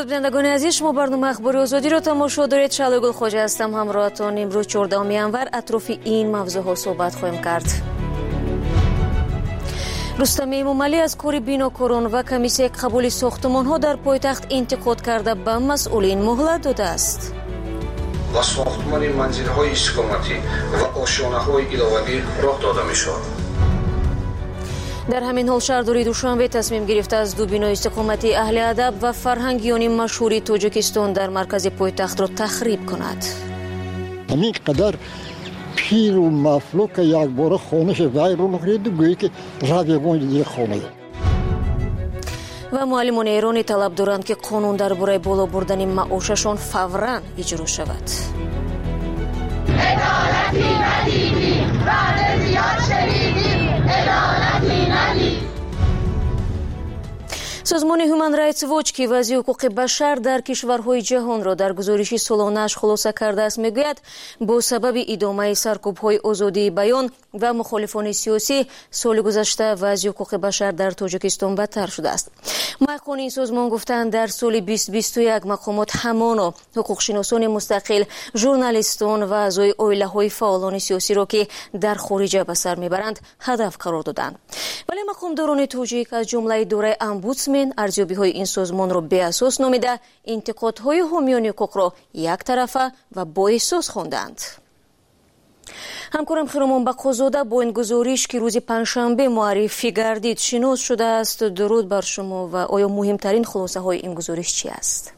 بینندگان عزیز، شما برنامه اخبار آزادی را تماشا دارید. شعله گل خواجه هستم، همراهتان. امروز 14 انور اطراف این موضوع ها صحبت خواهیم کرد. رستم امامعلی از کار بیناکاران و کمیسیه قبول ساختمان ها در پایتخت انتقاد کرده به مسئولین مهلت داده است. و ساختمان منزل های استقامتی و آشیانه های ایلاوی راه داده می شود. در همین حال شهرداری دوشنبه تصمیم گرفته از دو بنای استقامتی اهل ادب و فرهنگیان مشهور تاجیکستان در مرکز پایتخت را تخریب کند. همین قدر پیر و مفلوک یک بار خانش وی رو نخرید و گویی که رویوان دیگه خانه. و معلمان ایرانی طلب دارند که قانون درباره بالا بردن معاششان فوراً اجرا شود. عدالتی ندیدیم، بعد زیاد شنیدیم، عدالتی ندیدیم. سازمان هیومن رایتس واچ که وضع حقوق بشر در کشورهای جهان را در گزارشی سالانه‌اش خلاصه کرده است میگوید با سبب ادامه سرکوب‌های آزادی بیان و مخالفان سیاسی سال گذشته وضع حقوق بشر در تاجیکستان بدتر شده است. محققان این سازمان گفتند در سال 2021 مقامات همانا حقوقشناسان مستقل، ژورنالیستان و اعضای عائله‌های فعالان سیاسی را که در خارج به سر میبرند هدف قرار دادند. ولی مقامداران تاجیک از جمله اداره امبودسمن ارزیابی‌های این سازمان را بی اساس نامیده انتقادهای حامیان حقوق را یک طرفه و با احساس خواندند. همکارم خیرمان بقازاده با این گزارش که روز پنجشنبه معرفی گردید شناس شده است. درود بر شما. و آیا مهمترین خلاصه های این گزارش چی است؟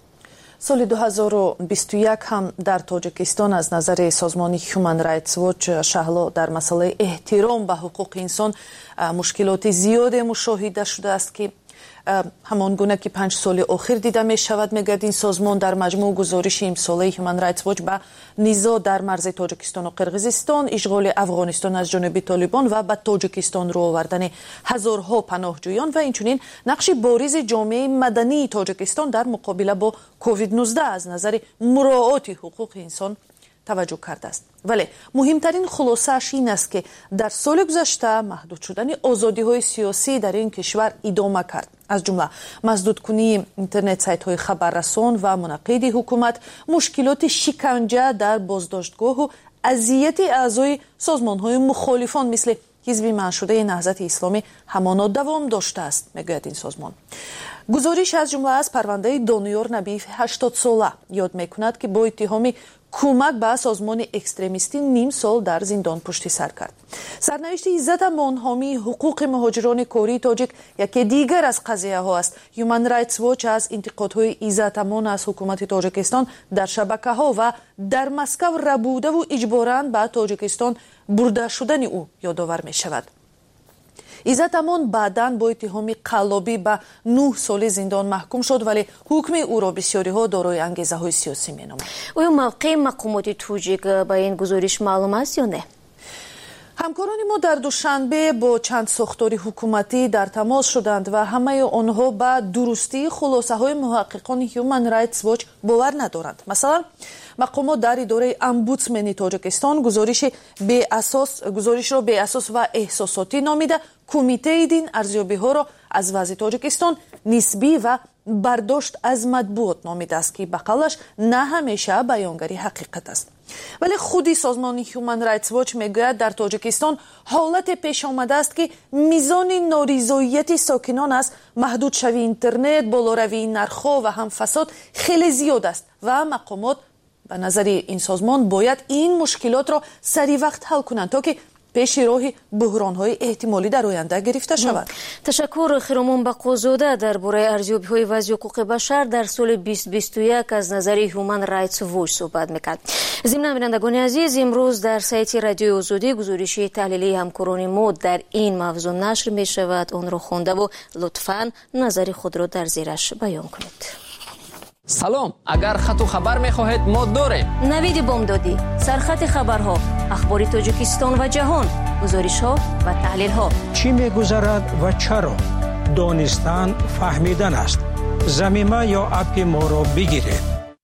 سال 2021 هم در تاجیکستان از نظر سازمان هیومن رایتس واچ شهلا در مسئله احترام به حقوق انسان مشکلات زیاد مشاهده شده است که همان گونه که 5 سال اخیر دیده می شود. میگوید این سازمان در مجموع گزارش امساله هیومن رایتس واچ به نزاع در مرز تاجیکستان و قرقیزستان، اشغال افغانستان از جانب طالبان و به تاجیکستان رو آوردن هزارها پناهجویان و اینچنین نقش بارز جامعه مدنی تاجیکستان در مقابله با کووید 19 از نظر مراعات حقوق انسان توجه کرده است. ولی مهمترین خلاصه‌اش این است که در سال گذشته محدود شدن آزادی‌های سیاسی در این کشور ادامه کرد. از جمله مسدود کنی اینترنت سایت‌های خبررسان و منعقد حکومت، مشکلات شکنجه در بازداشتگاه و اذیت اعضای سازمان‌های مخالفان مثل حزب منشوده نهضت اسلامی همانا دوام داشته است، میگوید این سازمان. گزارش از جمله از پرونده دانیار نبیف 80 ساله یاد میکند که با اتهام کمک به سازمان اکستریمیستی نیم سال در زندان پشت سر کرد. سرنوشت عزت امان حامی حقوق مهاجران کاری تاجیک یکی دیگر از قضیه ها است. هیومن رایتس واچ از انتقادهای عزت امان از حکومت تاجیکستان در شبکه ها و در مسکو ربوده و اجباراً به تاجیکستان برده شدن او یادآور می شود. عزت امان بعداً با اتهام قلابی به 9 سال زندان محکوم شد، ولی حکم او را بسیاری ها دارای انگیزه های سیاسی می نامند. آیا موقع مقامات تاجیک با این گزارش معلوم است یا نه؟ همکاران ما در دوشنبه با چند ساختار حکومتی در تماس شدند و همه آنها به درستی خلاصه های محققان هیومن رایتس واچ باور ندارند. مثلا مقامات در اداره امبودسمن تاجیکستان گزارش را به اساس و احساساتی نامیده کمیته دین ارزیابی ها را از وضع تاجیکستان نسبی و برداشت از مطبوعات نامیده است که به قولش نه همیشه بیانگری حقیقت است. ولی خودی سازمان هیومن رایتس واچ میگوید در تاجیکستان حالت پیش آمده است که میزان نارضایتی ساکنان از محدود شوی اینترنت، بالاروی نرخ‌ها و هم فساد خیلی زیاد است و مقامات به نظر این سازمان باید این مشکلات را سریع وقت حل کنند تا که پیش راه بحران‌های احتمالی در آینده گرفته شود. تشکر خیرمان بقازاده. درباره ارزیابی‌های وضع حقوق بشر در سال 2021 از نظر هیومن رایتس واچ صحبت می‌کرد. ضمن بینندگان عزیز، امروز در سایت رادیو آزادی گزارش تحلیلی همکاران ما در این موضوع نشر می‌شود. آن را خوانده و لطفاً نظر خود را در زیرش بیان کنید. سلام، اگر خط و خبر می‌خواهید ما داریم. نوید بامدادی، سرخط خبرها، اخبار تاجیکستان و جهان، گزارش‌ها و تحلیل‌ها. چی می‌گذرد و چرا؟ دانستن فهمیدن است. زمینه یا اپ ما را بگیرید.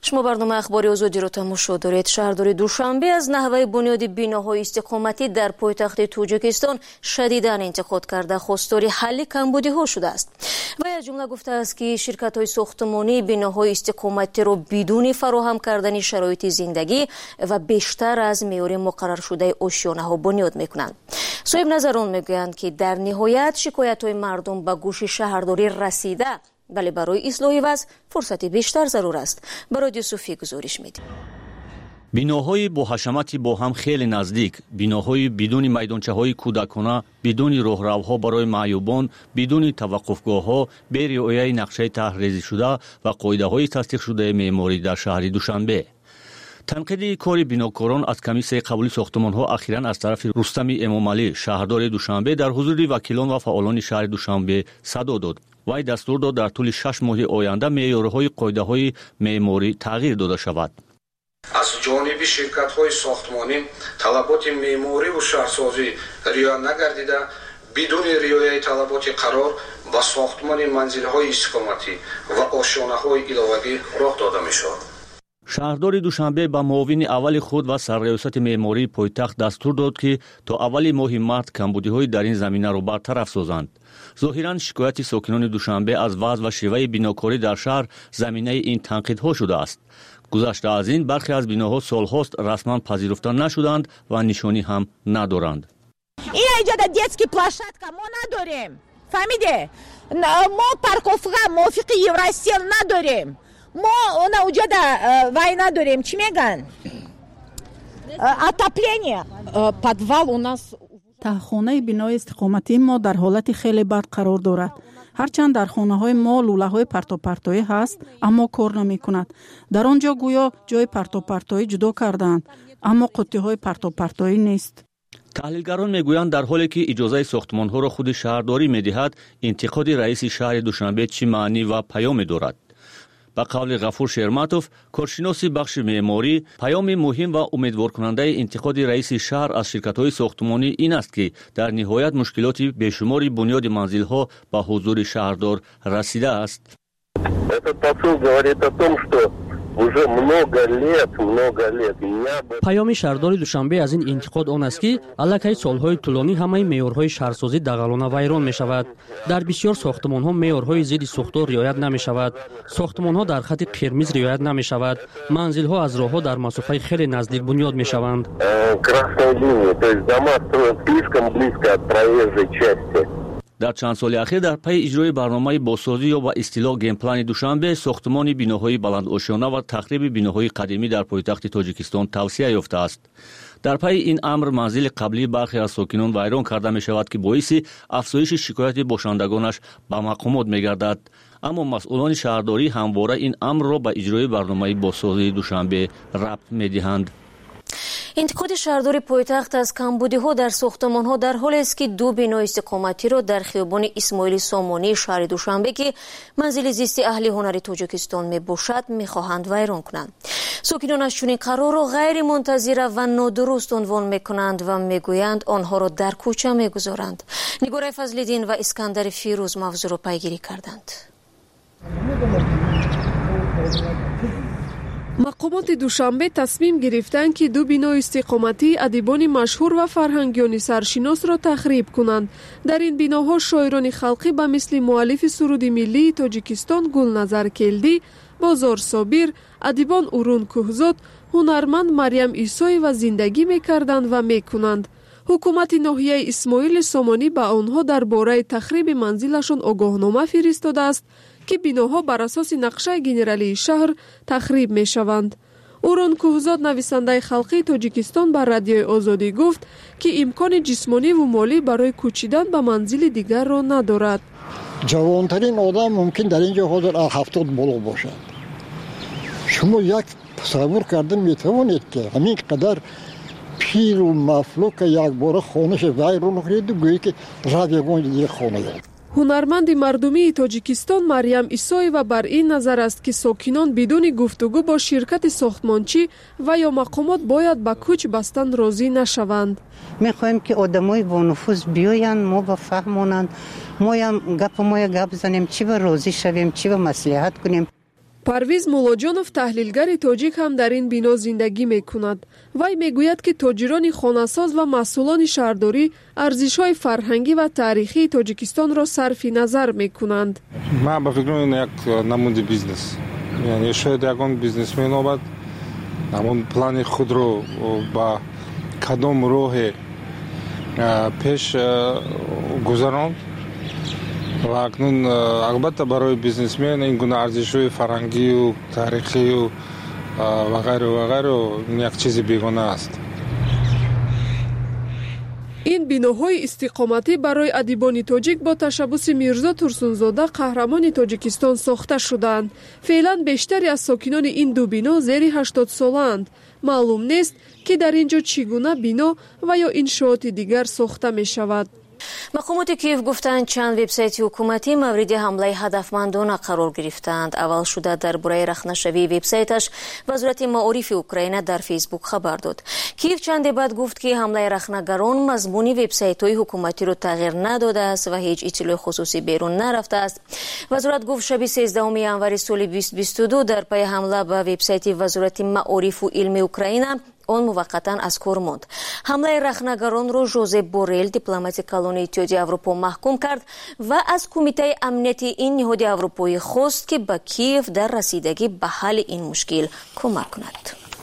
شما برنامه اخباری آزادی رو تماشا دارید. شهرداری دوشنبه از نحوه بنیاد بیناهای استقامتی در پایتخت تاجیکستان شدیداً انتقاد کرده خواستار حل کمبودی‌ها شده است. و از جمله گفته است که شرکت‌های ساختمانی بیناهای استقامتی را بدون فراهم کردن شرایط زندگی و بیشتر از معیار مقرر شده آشیانه‌ها بنیاد می‌کنند. صاحب نظران میگویند که در نهایت شکایت‌های مردم به گوش شهرداری رسیده، ولی برای اصلاح وضع فرصت بیشتر ضرور است. برای یوسفی گزارش میدیم. بیناهای با حشمتی با هم خیلی نزدیک، بیناهای بدون میدانچه‌های کودکانه، بدون راهروها برای معیوبان، بدون توقفگاه‌ها، بی رعایت نقشه طرح‌ریزی شده و قاعده‌های تصدیق شده معماری در شهر دوشنبه. تنقید کار بیناکاران از کمیسیون قبولی ساختمان‌ها اخیراً از طرف رستم امامعلی شهردار دوشنبه در حضور وکیلان و فعالان شهر دوشنبه صدا داد. وی دستور داد در طول 6 ماه آینده معیارهای قاعده‌های معماری تغییر داده شود. از جانب شرکت‌های ساختمانی طلبات معماری و شهرسازی رعایت نگردیده، بدون رعایت طلبات قرار به ساختمان منزل‌های استقامتی و آشیانه‌های علاوگی راه داده می‌شود. شهردار دوشنبه به معاون اول خود و سرریاست معماری پایتخت دستور داد که تا اول ماه مارس کمبودی‌های در این زمینه را برطرف سازند. ظاهراً شکایت ساکنان دوشنبه از وضع و شیوه بیناکاری در شهر زمینه این تنقیدها شده است. گذشته از این برخی از بیناها سالهاست رسما پذیرفته نشدند و نشانی هم ندارند. این اینجا детский площадка ما نداریم. فهمیده؟ ما парковка موافق Евростиль نداریم. ما اونجا وای نداریم. چی میگن؟ отопление. подвал у нас. تهخانه بینای استقامتی ما در حالت خیلی بد قرار دارد. هرچند در خانه های ما لوله های پرتوپرتویی هست اما کار نمی کند. در آنجا گویا جای پرتوپرتویی جدا کردند اما قطی های پرتوپرتویی نیست. تحلیلگران میگویند در حالی که اجازه ساختمان ها را خود شهرداری میدهد، انتقاد رئیس شهر دوشنبه چه معنی و پیام دارد؟ با قول غفور شرمتوف، کارشناس بخش معماری، پیام مهم و امیدوار کننده انتقاد رئیس شهر از شرکت‌های ساختمانی این است که در نهایت مشکلات بیشماری بنیاد منزل‌ها به حضور شهردار رسیده است. پیام شهردار دوشنبه از این انتقاد آن است که الکی سالهای طولانی همه معیارهای شهرسازی دغلانه ویران می شود. در بسیار ساختمان‌ها معیارهای ضد سوختار رعایت نمی شود. ساختمان‌ها در خط قرمز رعایت نمی شود. منزل‌ها از راه‌ها در مسافت خیلی نزدیک بنیاد می شوند. در چند سال اخیر در پی اجرای برنامه بازسازی یا با اصطلاح گیم پلان دوشنبه ساختمان بیناهای بلند آشیانه و تخریب بیناهای قدیمی در پایتخت تاجیکستان توسعه یافته است. در پی این امر منزل قبلی برخی از ساکنان ویران کرده می شود که باعث افزایش شکایت باشندگانش به مقامات می گردد. اما مسئولان شهرداری همواره این امر را به اجرای برنامه بازسازی دوشنبه ربط می دهند. انتقاد شهرداری پایتخت از کمبودی‌ها در ساختمان‌ها در حالی است که دو بینای استقامتی را در خیابان اسماعیل سامانی شهر دوشنبه که منزل زیست اهل هنر تاجیکستان میباشد می‌خواهند ویران کنند. ساکنان از چنین قرار را غیر منتظره و نادرست عنوان می‌کنند و میگویند آنها را در کوچه می‌گذارند. نگار فضل‌الدین و اسکندر فیروز موضوع را پیگیری کردند. مقامات دوشنبه تصمیم گرفتند که دو بینای استقامتی ادیبان مشهور و فرهنگیان سرشناس را تخریب کنند. در این بیناها شاعران خلقی به مثل مؤلف سرود ملی تاجیکستان گلنظر کلدی، بازار صابر، ادیبان اورون کوهزاد، هنرمند مریم عیسوی و زندگی می‌کردند و می‌کنند. حکومت ناحیه اسماعیل سامانی به آنها درباره تخریب منزلشان آگاهنامه فرستاده است که بیناها بر اساس نقشه گنرالی شهر تخریب می شوند. اورون کوهزاد نویسنده خلقی تاجیکستان بر رادیوی آزادی گفت که امکان جسمانی و مالی برای کوچیدن به منزل دیگر را ندارد. جوانترین آدم ممکن در اینجا حاضر 70 بالا باشد. شما یک تصور کردن می توانید که همین قدر پیر و مفلوک یک بار خانش ویران کرد و گویی که رادیوگان دیگه خانه دارد. هنرمند مردمی تاجیکستان مریم عیسوی و بر این نظر است که ساکنان بدون گفتگو با شرکت ساختمانچی و یا مقامات باید به کوچ بستن راضی نشوند. میخوایم که آدمای با نفوذ بیاین ما بفهمونند، ما هم گپ بزنیم چی و راضی شویم چی و مصلحت کنیم. парвиз муллоҷонов таҳлилгари тоҷик ҳам дар ин бино зиндагӣ мекунад. вай мегӯяд ки тоҷирони хонасоз ва масъулони шаҳрдорӣ арзишҳои фарҳангӣ ва таърихии тоҷикистонро сарфи назар мекунанд. ман ба фикр мекунам як намуди бизнес, яъне шояд ягон бизнесмен обад ҳамон плани худро ба кадом роҳе пеш гузаронд ва акнун албатта барои бизнесмен ин гуна арзишҳои фарҳангию таърихию ва ғайру як чизи бегона аст. ин биноҳои истиқоматӣ барои адибони тоҷик бо ташаббуси Мирзо Турсунзода қаҳрамони Тоҷикистон сохта шудаанд. Феълан бештари аз сокинони ин ду бино зери 80 солаанд. маълум нест ки дар ин ҷо чӣ гуна бино ва ё иншооти дигар сохта мешавад. мақомоти Киев гуфтанд чанд вебсайти ҳукуматӣ мавриди ҳамлаи ҳадафмандона қарор гирифтанд. аввал шуда дар бораи рахнашавии вебсайташ вазорати маорифи Украина дар фейсбук хабар дод. Киев чанде баъд гуфт ки ҳамлаи рахнагарон мазмуни вебсайтҳои ҳукуматиро тағйир надодааст ва ҳеҷ иттилои хусусӣ берун нарафтааст. вазорат гуфт шаби 13 январи соли 2022 дар пайи ҳамла ба вебсайти вазорати маорифу илми Украина он муваққатан аз кор монд. ҳамлаи рахнагаронро Жозеп Борел, дипломати калонии Иттиҳоди Аврупо маҳкум кард ва аз Кумитаи амнияти ин ниҳоди аврупоӣ хост ки ба Киев дар расидагӣ ба ҳалли ин мушкил кӯмак кунад.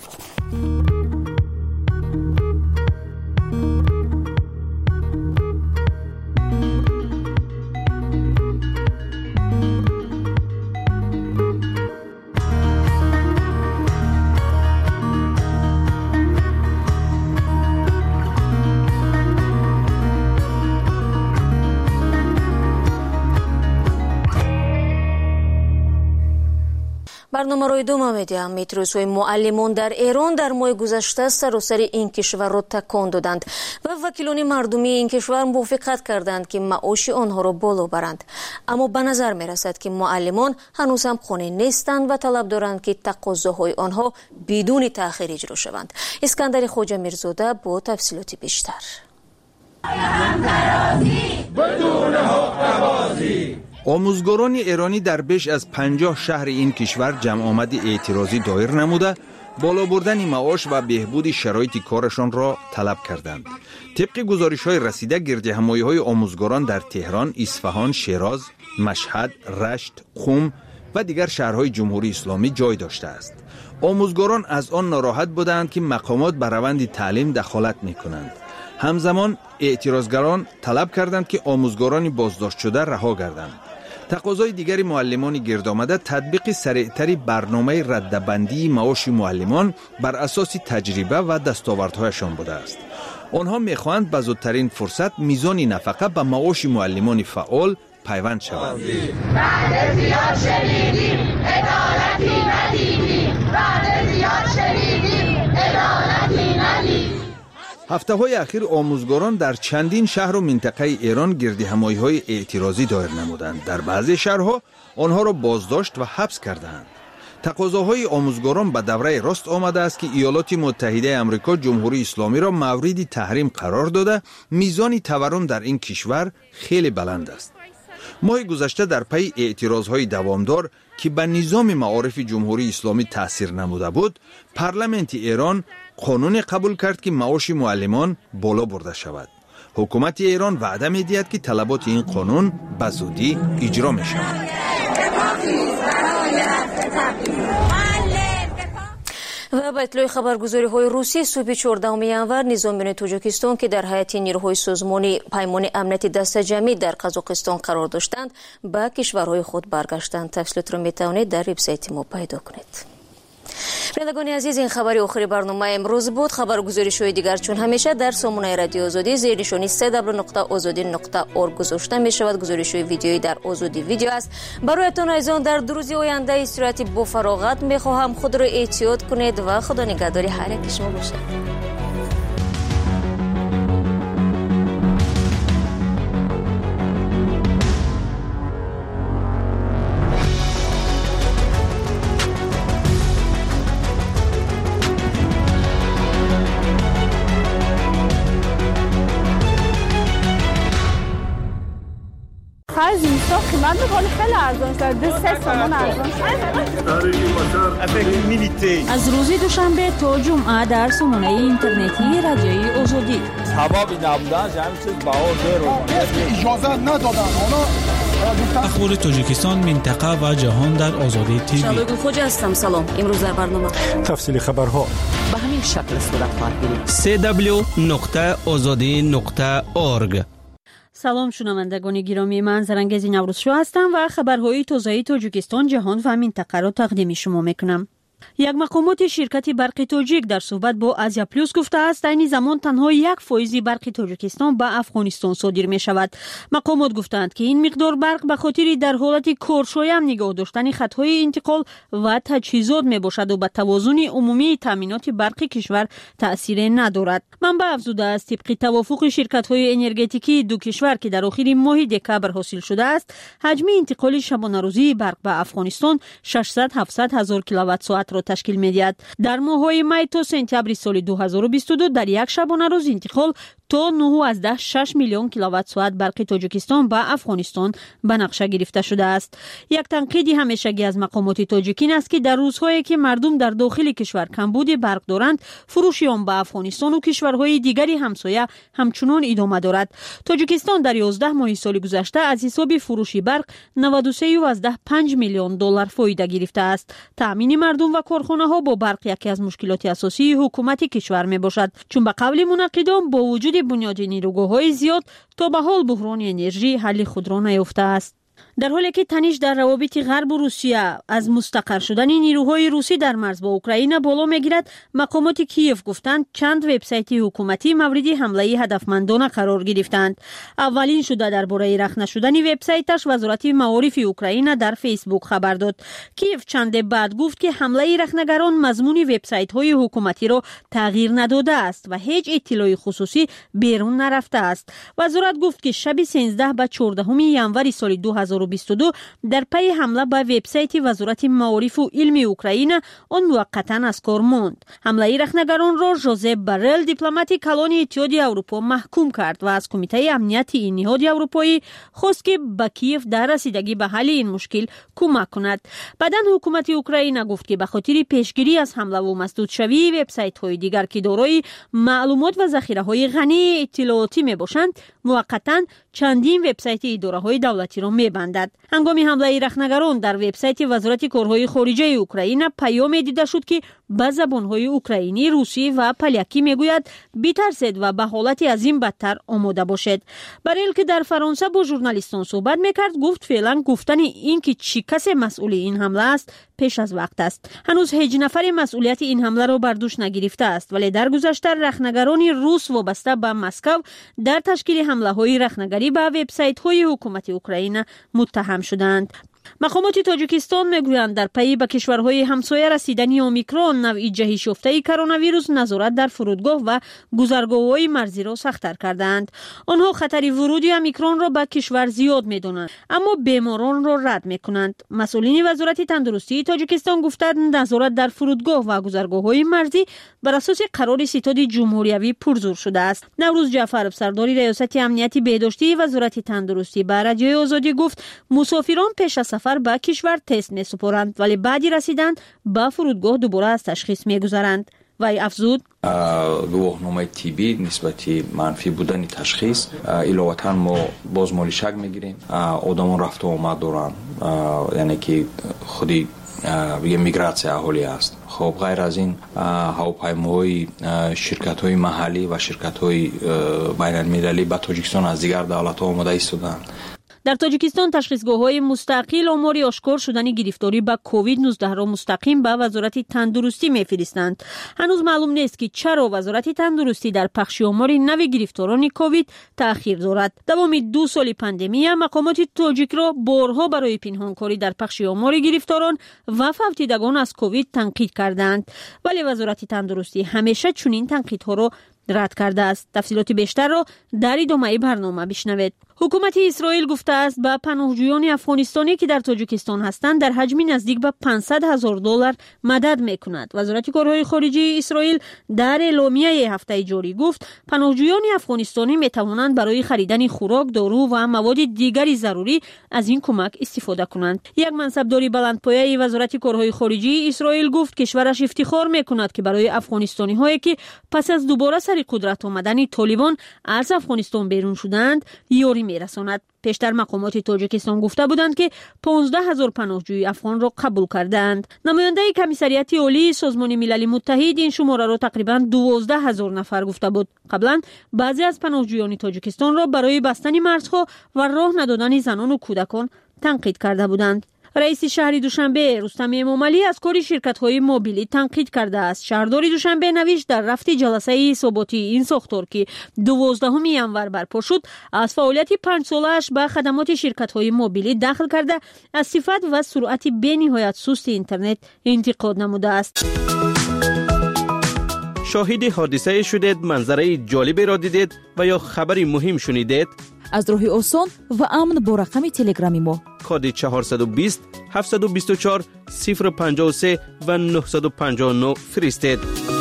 барномаро идома медиҳам. метроисҳои муаллимон дар Эрон дар моҳи гузашта саросари ин кишварро такон доданд ва вакилони мардумии ин кишвар мувофиқат карданд ки маоши онҳоро боло баранд. аммо ба назар мерасад ки муаллимон ҳанӯз ҳам қонеъ нестанд ва талаб доранд ки тақозоҳои онҳо бидуни таъхир иҷро шаванд. искандари хоҷамирзода бо тафсилоти бештар. омӯзгорони эронӣ дар беш аз 50 шаҳри ин кишвар ҷамъомади эътирозӣ доир намуда, боло бурдани маош ва беҳбуди шароити корашонро талаб карданд. тибқи гузоришҳои расида, гирдиҳамоиҳои омӯзгорон дар Теҳрон, Исфаҳон, Шероз, Машҳад, Рашт, Хум ва дигар шаҳрҳои ҷумҳурии исломӣ ҷой доштааст. омӯзгорон аз он нороҳат буданд ки мақомот ба раванди таълим дахолат мекунанд. ҳамзамон эътирозгарон талаб карданд ки омӯзгорони боздоштшуда раҳо гарданд. тақозои дигари муаллимони гирдомада татбиқи сареътари барномаи раддабандии маоши муаллимон бар асоси таҷриба ва дастовардҳояшон будааст. онҳо мехоҳанд ба зудтарин фурсат мизони нафақа ба маоши муаллимони фаъол пайванд шавад. ҳафтаҳои ахир омӯзгорон дар чандин шаҳру минтақаи Эрон гирдиҳамоиҳои эътирозӣ доир намуданд. дар баъзе шаҳрҳо онҳоро боздошт ва ҳабс карданд. тақозоҳои омӯзгорон ба давраи рост омадааст ки иёлоти муттаҳидаи амрико ҷумҳурии исломиро мавриди таҳрим қарор дода, мизони таваррум дар ин кишвар хеле баланд аст. моҳи гузашта дар пайи эътирозҳои давомдор ки ба низоми маорифи ҷумҳурии исломӣ таъсир намуда буд, парламенти Эрон қонуне қабул кард ки маоши муаллимон боло бурда шавад. ҳукумати Эрон ваъда медиҳад ки талаботи ин қонун ба зудӣ иҷро мешавад. ва ба итлои хабаргузориҳои русӣ субҳи 14 январ низомиёни Тоҷикистон ки дар ҳайати нирӯҳои созмони паймони амнияти дастаҷамӣ дар Қазоқистон қарор доштанд, ба кишварҳои худ баргаштанд. тафсилотро метавонед дар вебсайти мо пайдо кунед. бинандагони азиз, ин хабари охири барнома имрӯз буд. хабаргузоришҳои дигар чун ҳамеша дар сомонаи радиои озодӣ зери нишони www.ozodi.org гузошта мешавад. гузоришҳои видеоӣ дар озоди видео аст. бароятон айзон дар 2 рӯзи оянда истироҳати бо фароғат мехоҳам. худро эҳтиёт кунед ва худо нигаҳдори ҳар яки шумо бошад. آخر زمستان قیمت میکنه خیلی ارزان شده 3 تومان ارزان شده. از روز دوشنبه تا جمعه در سامانه اینترنتی رادیوی آزادی حبابی نبودن همین چیز باور اجازه ندادن اخبار تاجیکستان منطقه و جهان در آزادی تیوی. شالوی خوج هستم. سلام. امروز در برنامه تفصیل خبرها به همین شکل صورت خواهد گرفت. www.azadi.org. سلام شنوندگان گرامی، من زرنگز نوروز شو هستم و خبرهای تازه تاجیکستان، جهان و منطقه را تقدیم شما میکنم. یک مقامات شرکت برق تاجیک در صحبت با آزیا پلوس گفته است این زمان تنها 1% برق تاجیکستان به افغانستان صادر می شود. مقامات گفتند که این مقدار برق به خاطر در حالت کارشایم نگاه داشتن خطهای انتقال و تجهیزات می باشد و به توازن عمومی تامینات برق کشور تأثیر ندارد. منبع افزوده است طبق توافق شرکت های انرژتیکی دو کشور که در آخر ماه دکامبر حاصل شده است، حجم انتقال شبانه روزی برق به افغانستان 600-700 هزار کیلووات ساعت را تشکیل می‌دهد. در ماه‌های می تا سپتامبر سال 2022 در یک شبانه روز انتقال تا 9.6 میلیون کیلووات ساعت برق تاجیکستان به افغانستان به نقشه گرفته شده است. یک تنقیدی همیشگی از مقامات تاجیکین است که در روزهایی که مردم در داخل کشور کمبود برق دارند، فروش آن به افغانستان و کشورهای دیگری همسایه همچنان ادامه دارد. تاجیکستان در 11 ماه سال گذشته از حساب فروش برق 93.5 میلیون دلار فایده گرفته است. تامین مردم و کارخانه‌ها با برق یکی از مشکلات اساسی حکومت کشور میباشد، چون به قول منقدان با وجود بنیاد نیروگاه‌های زیاد تا به حال بحران انرژی حل خود را نیافته است. در حالی که تنش در روابط غرب و روسیه از مستقر شدن نیروهای روسی در مرز با اوکراین بالا میگیرد، مقامات کیف گفتند چند وبسایت حکومتی مورد حمله هدفمندانه قرار گرفتند. اولین شده درباره رخ نشدن وبسایتش وزارت معارف اوکراین در فیسبوک خبر داد. کیف چند بعد گفت که حمله رخنگران مضمون وبسایت‌های حکومتی را تغییر نداده است و هیچ اطلاع خصوصی بیرون نرفته است. وزارت گفت که شب 13 به 14 ینوری سال 2022 در پی حمله به وبسایت وزارت معارف و علم اوکراین آن موقتا از کار ماند. حمله رخنگران را ژوزپ بارل دیپلمات کلان اتحادیه اروپا محکوم کرد و از کمیته امنیتی این نهاد اروپایی خواست که به کیف در رسیدگی به حل این مشکل کمک کند. بعداً حکومت اوکراین گفت که به خاطر پیشگیری از حمله و مسدود شوی وبسایت‌های دیگر که دارای معلومات و ذخیره‌های غنی اطلاعاتی میباشند، موقتا چندین وبسایت اداره‌های دولتی را میبندد. هنگام حمله رخنگران در وبسایت وزارت کارهای خارجه اوکراین پیام دیده شد که به زبان‌های اوکراینی، روسی و پولیاکی میگوید بترسید و به حالتی از این بدتر آماده باشید. بارل که در فرانسه با ژورنالیستان صحبت میکرد گفت فعلا گفتن این که چی کسی مسئول این حمله است پیش از وقت است. هنوز هیچ نفر مسئولیت این حمله را بر دوش نگرفته است، ولی در گذشته رخنگران روس وابسته به مسکو در تشکیل حمله‌های رخنگری به وبسایت‌های حکومت اوکراین متهم شدند. مقامات تاجیکستان میگویند در پی به کشورهای همسایه رسیدن اومیکرون نوعی جهش یافته کرونا ویروس نظارت در فرودگاه و گذرگاه‌های مرزی را سخت‌تر کردند. آنها خطر ورود اومیکرون را به کشور زیاد می‌دانند، اما بیماران را رد می‌کنند. مسئولین وزارت تندرستی تاجیکستان گفتند نظارت در فرودگاه و گذرگاه‌های مرزی بر اساس قرار ستاد جمهوریوی پرزور شده است. نوروز جعفر افسردار ریاست امنیتی بهداشتی وزارت تندرستی به رادیوی آزادی گفت مسافران پیش از سفر به کشور تست می‌سپارند، ولی بعدی رسیدن به فرودگاه دوباره از تشخیص می‌گذرند. وی افزود گواهنامه طبی نسبتی منفی بودن تشخیص علاوه ما بازمالی شک میگیریم. آدمان رفت و آمد دارن، یعنی که خودی یه میگراتسیا اهالی است. خب غیر از این هواپیماهای شرکت‌های محلی و شرکت‌های بین‌المللی به تاجیکستان از دیگر دولت‌ها آمده ایستادند. در تاجیکستان تشخیصگاه‌های مستقل آمار آشکار شدن گرفتاری به کووید 19 را مستقیم به وزارت تندرستی می‌فرستند. هنوز معلوم نیست که چرا وزارت تندرستی در پخش آمار نو گرفتاران کووید تأخیر دارد. دوام 2 سال پاندمی مقامات تاجیک را بارها برای پنهانکاری در پخش آمار گرفتاران و فوتیدگان از کووید تنقید کردند، ولی وزارت تندرستی همیشه چنین تنقیدها را رد کرده است. تفصیلات بیشتر را در ادامه برنامه بشنوید. حکومت اسرائیل گفته است به پناهجویان افغانستانی که در تاجیکستان هستند در حجم نزدیک به $500,000 مدد میکند. وزارت کارهای خارجه اسرائیل در اعلامیه هفته جاری گفت پناهجویان افغانستانی میتوانند برای خریدن خوراک، دارو و مواد دیگری ضروری از این کمک استفاده کنند. یک منصبداری بلندپایه وزارت کارهای خارجه اسرائیل گفت کشورش افتخار میکند که برای افغانستانی هایی که پس از دوباره سر قدرت آمدن طالبان از افغانستان بیرون شدند یاری میرساند. پیشتر مقامات تاجیکستان گفته بودند که 15,000 پناهجوی افغان را قبول کردند. نماینده کمیسریت عالی سازمان ملل متحد این شماره را تقریبا 12,000 نفر گفته بود. قبلا بعضی از پناهجویان تاجیکستان را برای بستن مرزها و راه ندادن زنان و کودکان تنقید کرده بودند. رئیس شهر دوشنبه رستم امامعلی از کار شرکت‌های موبیلی تنقید کرده است. شهردار دوشنبه نوشت در رفت جلسه حساباتی این ساختار که 12 ینور برپا شد از فعالیت 5 ساله‌اش به خدمات شرکت‌های موبیلی دخل کرده از صفت و سرعت بی‌نهایت سست اینترنت انتقاد نموده است. شاهد حادثه شدید، منظره جالبی را دیدید و یا خبری مهم شنیدید؟ از راه آسان و امن با رقم تلگرامی ما کد 420 724 053 و 959 فرستید.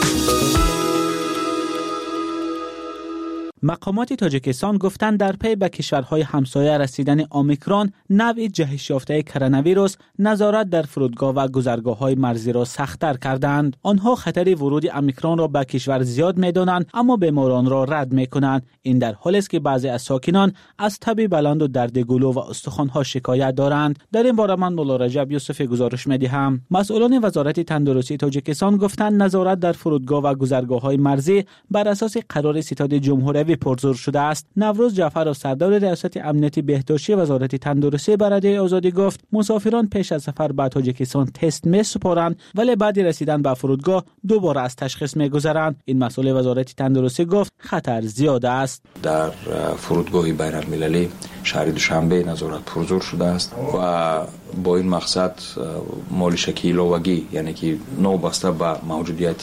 مقامات تاجیکستان گفتند در پی به کشورهای همسایه رسیدن اومیکرون نوع جهش یافته کرونا ویروس نظارت در فرودگاه و گذرگاه‌های مرزی را سخت‌تر کردند. آنها خطر ورود اومیکرون را به کشور زیاد می‌دانند اما بیماران را رد می‌کنند. این در حالی است که بعضی از ساکنان از تب بلند و درد گلو و استخوان‌ها شکایت دارند. در این باره من مولا رجب یوسف گزارش می‌دهم. مسئولان وزارت تندرستی تاجیکستان گفتند نظارت در فرودگاه و گذرگاه‌های مرزی بر اساس قرار ستاد جمهوری پرزور شده است. نوروز جعفر سردار ریاست امنیت بهداشتی وزارت تندرستی به رادیوی آزادی گفت مسافران پیش از سفر به تاجیکستان تست می‌سپارند ولی بعد رسیدن به فرودگاه دوباره از تشخیص می‌گذرند. این مسئول وزارت تندرستی گفت خطر زیاد است. در فرودگاه بین‌المللی شهر دوشنبه نظارت پرزور شده است و با این مقصد مالشکی علاوگی یعنی که نوبسته به موجودیت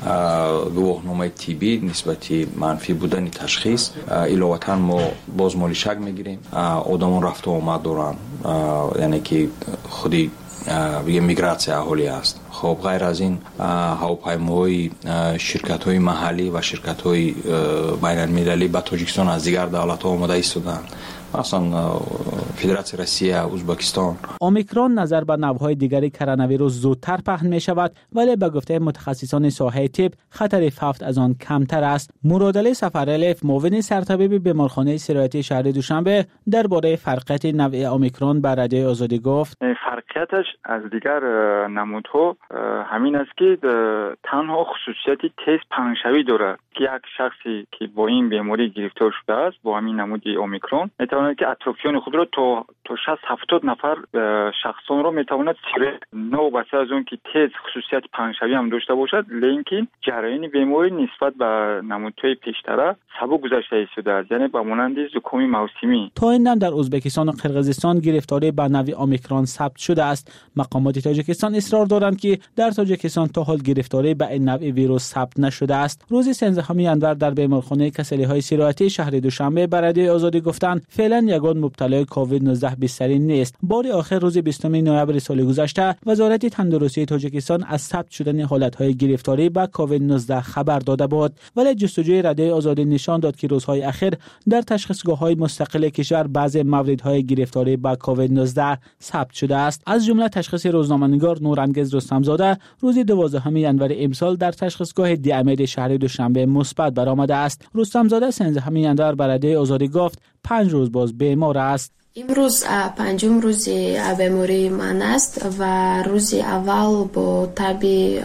گواهنامه طبی نسبتی منفی بودن تشخیص علاوه ما باز مالشک میگیریم. آدمان رفت و آمد دارن یعنی که خودی یه میگراتسیا اهالی است. خب غیر از این هواپیماهای شرکت‌های محلی و شرکت‌های بین‌المللی به تاجیکستان از دیگر دولت‌ها آمده ایستادند. مثلا فدراسیون روسیه، ازبکستان. اومیکرون نظر به نوع‌های دیگری کرونا ویروس زودتر پهن می‌شود ولی به گفته متخصصان ساحه طب خطر فوت از آن کمتر است. مرادعلی سفرالف معاون سرطبیب بیمارخانه سرایتی شهر دوشنبه درباره فرقیت نوع اومیکرون به رادیوی آزادی گفت فرقیتش از دیگر نمودها همین است که تنها خصوصیت تیز پنهشوی دارد که یک شخصی که با این بیماری گرفتار شده است با همین نمود اومیکرون میتواند که اطرافیان خود را تا 60-70 نفر شخصان را میتواند سیره نو بسته از اون که تیز خصوصیت پنهشوی هم داشته باشد لیکن جریان بیماری نسبت به نمودهای پیشتر سبک گذشته شده است یعنی به مانند زکام موسمی. تا این دم در ازبکستان و قرقیزستان گرفتاری به نوع اومیکرون ثبت شده است. مقامات تاجیکستان اصرار دارند که در تاجیکستان تا حال گرفتاری به این نوع ویروس ثبت نشده است. روز 13 ینور در بیمارخانه کسلی‌های سرایتی شهر دوشنبه به رادیوی آزادی گفتند فعلا یگان مبتلای کووید 19 بستری نیست. بار آخر روز 20 نوامبر سال گذشته وزارت تندرستی تاجیکستان از ثبت شدن حالت‌های گرفتاری به کووید 19 خبر داده بود ولی جستجوی رادیوی آزادی نشان داد که روزهای اخیر در تشخیصگاه‌های مستقل کشور بعضی موردهای گرفتاری به کووید 19 ثبت شده است. از جمله تشخیص روزنامه‌نگار نورانگیز رستمزاده روز 12 ینور امسال در تشخیصگاه دیامید شهر دوشنبه مثبت برآمده است. رستمزاده 13 ینور به رادیوی آزادی گفت 5 روز باز بیمار است. امروز پنجم روز بیماری من است و روز اول با تب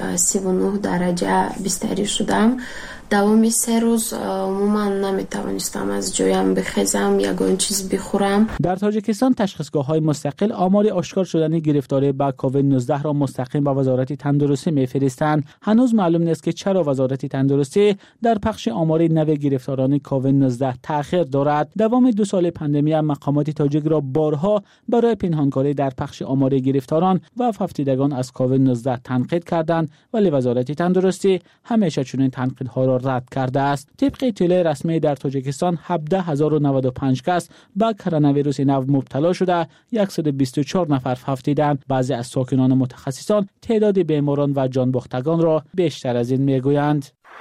39 درجه بستری شدم. دوامی 3 روز عموما نمیتوانستم از جایم بخیزم یگان چیز بخورم. در تاجیکستان تشخیصگاه‌های مستقل آمار آشکار شدن گرفتاری به کووید 19 را مستقیم به وزارت تندرستی می‌فرستند. هنوز معلوم نیست که چرا وزارت تندرستی در پخش آمار نو گرفتاران کووید 19 تأخیر دارد. دوام 2 سال پاندمی مقامات تاجیک را بارها برای پنهانکاری در پخش آمار گرفتاران و فوتیدگان از کووید 19 تنقید کردند ولی وزارت تندرستی همیشه چنین تنقیدها را را رد کرده است. طبق اطلاع رسمی در تاجیکستان 17095 کس به کرونا ویروس نو مبتلا شده، 124 نفر فوت دیدند. بعضی از ساکنان متخصصان تعداد بیماران و جانباختگان را بیشتر از این میگویند.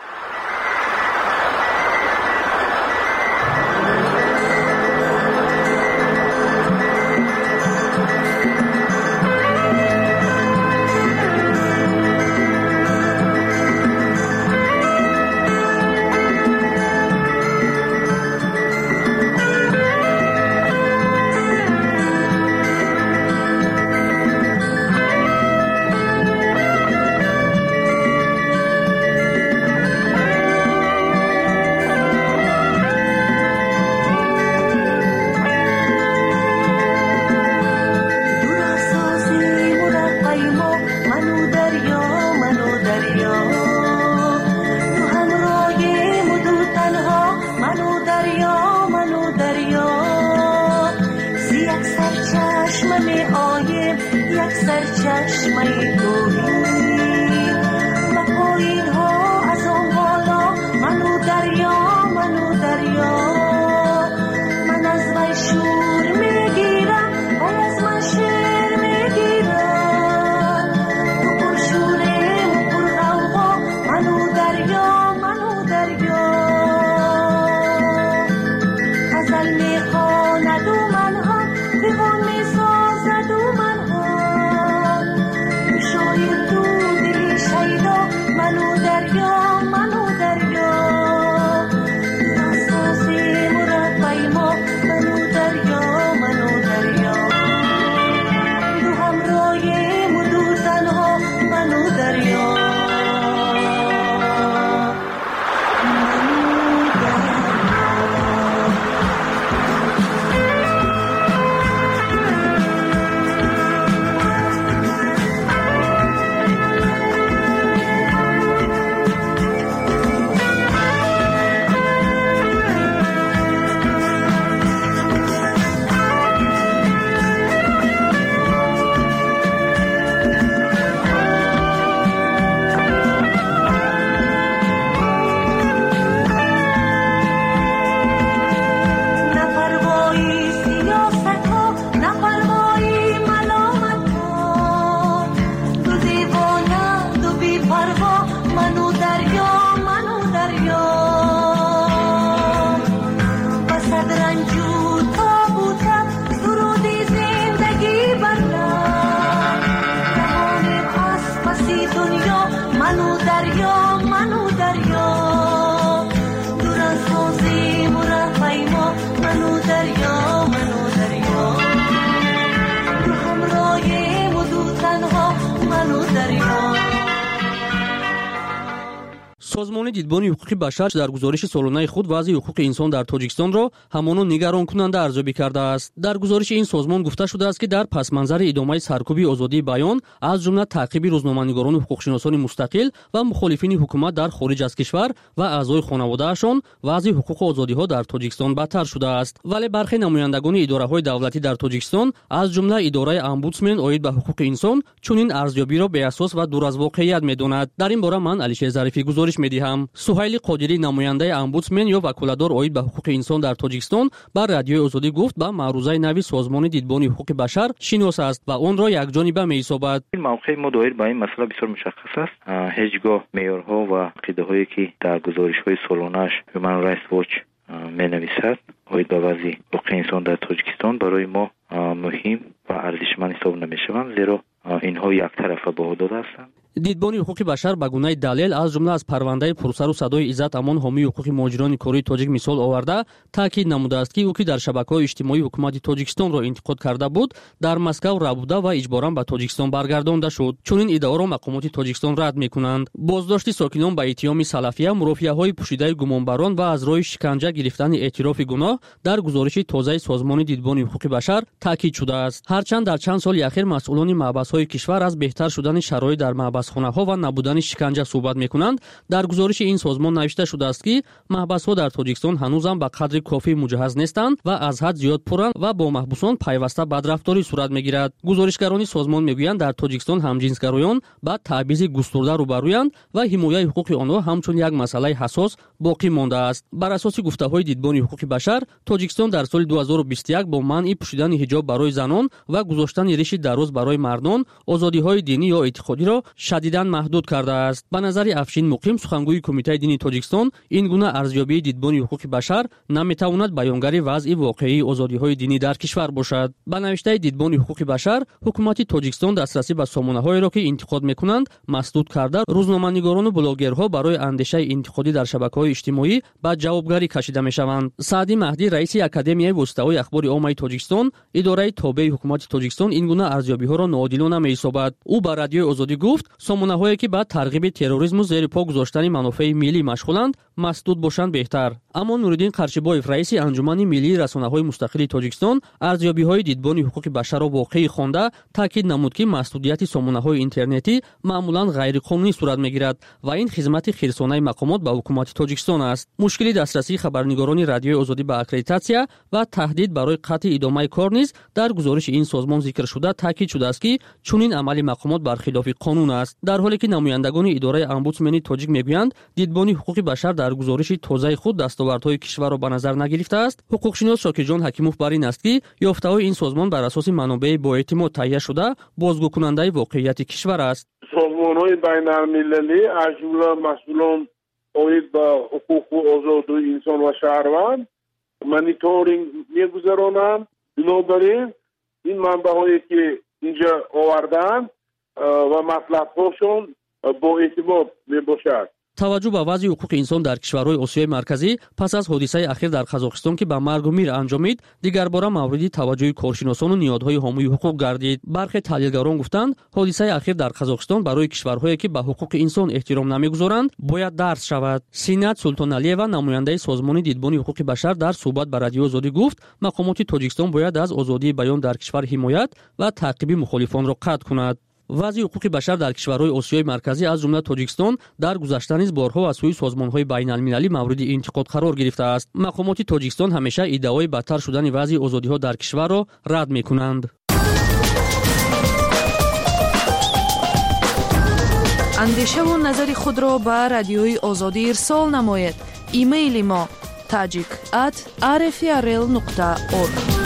سازمان دیدبانی حقوق بشر در گزارش سالانه خود وضع حقوق انسان در تاجیکستان را همانا نگران کننده ارزیابی کرده است. در گزارش این سازمان گفته شده است که در پس منظر ادامه سرکوب آزادی بیان از جمله تعقیب روزنامه‌نگاران و حقوقشناسان مستقل و مخالفین حکومت در خارج از کشور و اعضای خانواده‌شان وضع حقوق و آزادی‌ها در تاجیکستان بدتر شده است. ولی برخی نمایندگان اداره‌های دولتی در تاجیکستان از جمله اداره امبودسمن اوید به حقوق انسان چنین ارزیابی را به اساس و دور از واقعیت می‌داند. در این باره من علیشه ظریفی گزارش می‌دهم. سهیل قادری نماینده امبودسمن یا وکالتدار اوید به حقوق انسان در تاجیکستان بر رادیوی آزادی گفت به معروضه نوی سازمان دیدبانی حقوق بشر شناس است و آن را یکجانبه می‌حسابد. موقع ما دایر به این مسئله بسیار مشخص است. هیچگاه معیارها و عقیده‌هایی که در گزارش‌های سالانه‌اش هیومن رایتس واچ می‌نویسد اوید به وضع حقوق انسان در تاجیکستان برای ما مهم و ارزشمند حساب نمی‌شوند، زیرا اینها یک طرفه به حدود هستند. دیدبانی حقوق بشر به گونه دلیل از جمله از پرونده پرسر و صدای عزت امان حامی حقوق مهاجران کاری تاجیک مثال آورده تاکید نموده است که او که در شبکه‌های اجتماعی حکومت تاجیکستان را انتقاد کرده بود در مسکو ربوده و اجباراً به تاجیکستان برگردانده شد. چنین ادعا را مقامات تاجیکستان رد می‌کنند. بازداشت ساکنان به اتهام سلفیه، مرافعه‌های پوشیده گمانبران و از راه شکنجه گرفتن اعتراف گناه در گزارش تازه سازمان دیدبانی حقوق بشر تاکید شده است. هرچند در چند سال اخیر مسئولان محبس‌های کشور از بهتر شدن شرایط در محبس محبسخانه‌ها و نبودن شکنجه صحبت می‌کنند. در گزارش این سازمان نوشته شده است که محبس‌ها در تاجیکستان هنوز هم به قدر کافی مجهز نیستند و از حد زیاد پرند و با محبوسان پیوسته بدرفتاری صورت می‌گیرد. گزارشگران سازمان می‌گویند در تاجیکستان همجنسگرایان با تبعیض گسترده روبرویند و حمایت حقوق آنها همچون یک مسئله حساس باقی مانده است. بر اساس گفته‌های دیدبان حقوق بشر، تاجیکستان در سال 2021 با منع پوشیدن حجاب برای زنان و گذاشتن ریش دراز برای مردان، آزادی‌های دینی یا اعتقادی را شدیداً محدود کرده است. به نظر افشین مقیم، سخنگوی کمیته دینی تاجیکستان، این گونه ارزیابی دیدبان حقوق بشر نمی‌تواند بیانگر وضع واقعی آزادی‌های دینی در کشور باشد. به نوشته دیدبان حقوق بشر، حکومت تاجیکستان دسترسی به سامانه‌هایی را که انتقاد می‌کنند مسدود کرده، روزنامه‌نگاران و بلاگرها برای اندیشه انتقادی در شبکه‌های اجتماعی به جوابگری کشیده می‌شوند. سعدی مهدی، رئیس اکادمیای واسطه‌های اخبار عامه تاجیکستان، اداره تابع حکومت تاجیکستان، این گونه ارزیابی‌ها را ناعادلانه می‌حسابد. او با رادیوی آزادی گفت سامانه‌هایی که با ترغیب تروریسم و زیر پا گذاشتن منافع ملی مشغولند مسدود باشند بهتر. اما نورالدین قرچیباف، رئیس انجمن ملی رسانه‌های مستقل تاجیکستان، ارزیابی‌های دیدبان حقوق بشر را واقعی خوانده تاکید نمود که مسدودیت سامانه‌های اینترنتی معمولاً غیرقانونی صورت می‌گیرد و این خدمت خیرسانه مقامات به حکومت تاجیکستان است. مشکلی دسترسی خبرنگاران رادیوی آزادی به اکریدیتاسیا و تهدید برای قطع ادامه کار نیز در گزارش این سازمان ذکر شده تاکید شده است که چنین عمل مقامات برخلاف قانون است. در حالی که نمایندگان اداره امبودسمنی تاجیک میگویند دیدبان حقوق بشر در گزارش تازه خود دستاوردهای کشور را به نظر نگرفته است، حقوقشناس شاکرجان حکیموف بر این است که یافته‌های این سازمان بر اساس منابع با اعتماد تهیه شده بازگو کننده واقعیت کشور است. سازمان‌های بین‌المللی از جمله مسئولان اوید به حقوق و آزادی انسان و شهروند مانیتورینگ می‌گذرانند. بنابراین این منبع‌هایی که اینجا آوردن و مطلب‌هاشون با اعتماد میباشد. توجه به وضع حقوق انسان در کشورهای آسیای مرکزی پس از حادثه اخیر در قزاقستان که به مرگ و میر انجامید، دیگر باره مورد توجه کارشناسان و نهادهای حامی حقوق گردید. برخی تحلیلگران گفتند حادثه اخیر در قزاقستان برای کشورهایی که به حقوق انسان احترام نمیگذارند باید درس شود. سینات سلطانعلیوا، نماینده سازمان دیدبان حقوق بشر، در صحبت با رادیو آزادی گفت مقامات تاجیکستان باید از آزادی بیان در کشور حمایت و تعقیب مخالفان را قطع کند. وضع حقوق بشر در کشورهای آسیای مرکزی از جمله تاجیکستان در گذشته نیز بارها از سوی سازمان‌های بین‌المللی مورد انتقاد قرار گرفته است. مقامات تاجیکستان همیشه ادعای بدتر شدن وضع آزادی‌ها در کشور را رد می‌کنند. اندیشه و نظر خود را به رادیوی آزادی ارسال نمایید. ایمیل ما tajik@rfrl.org.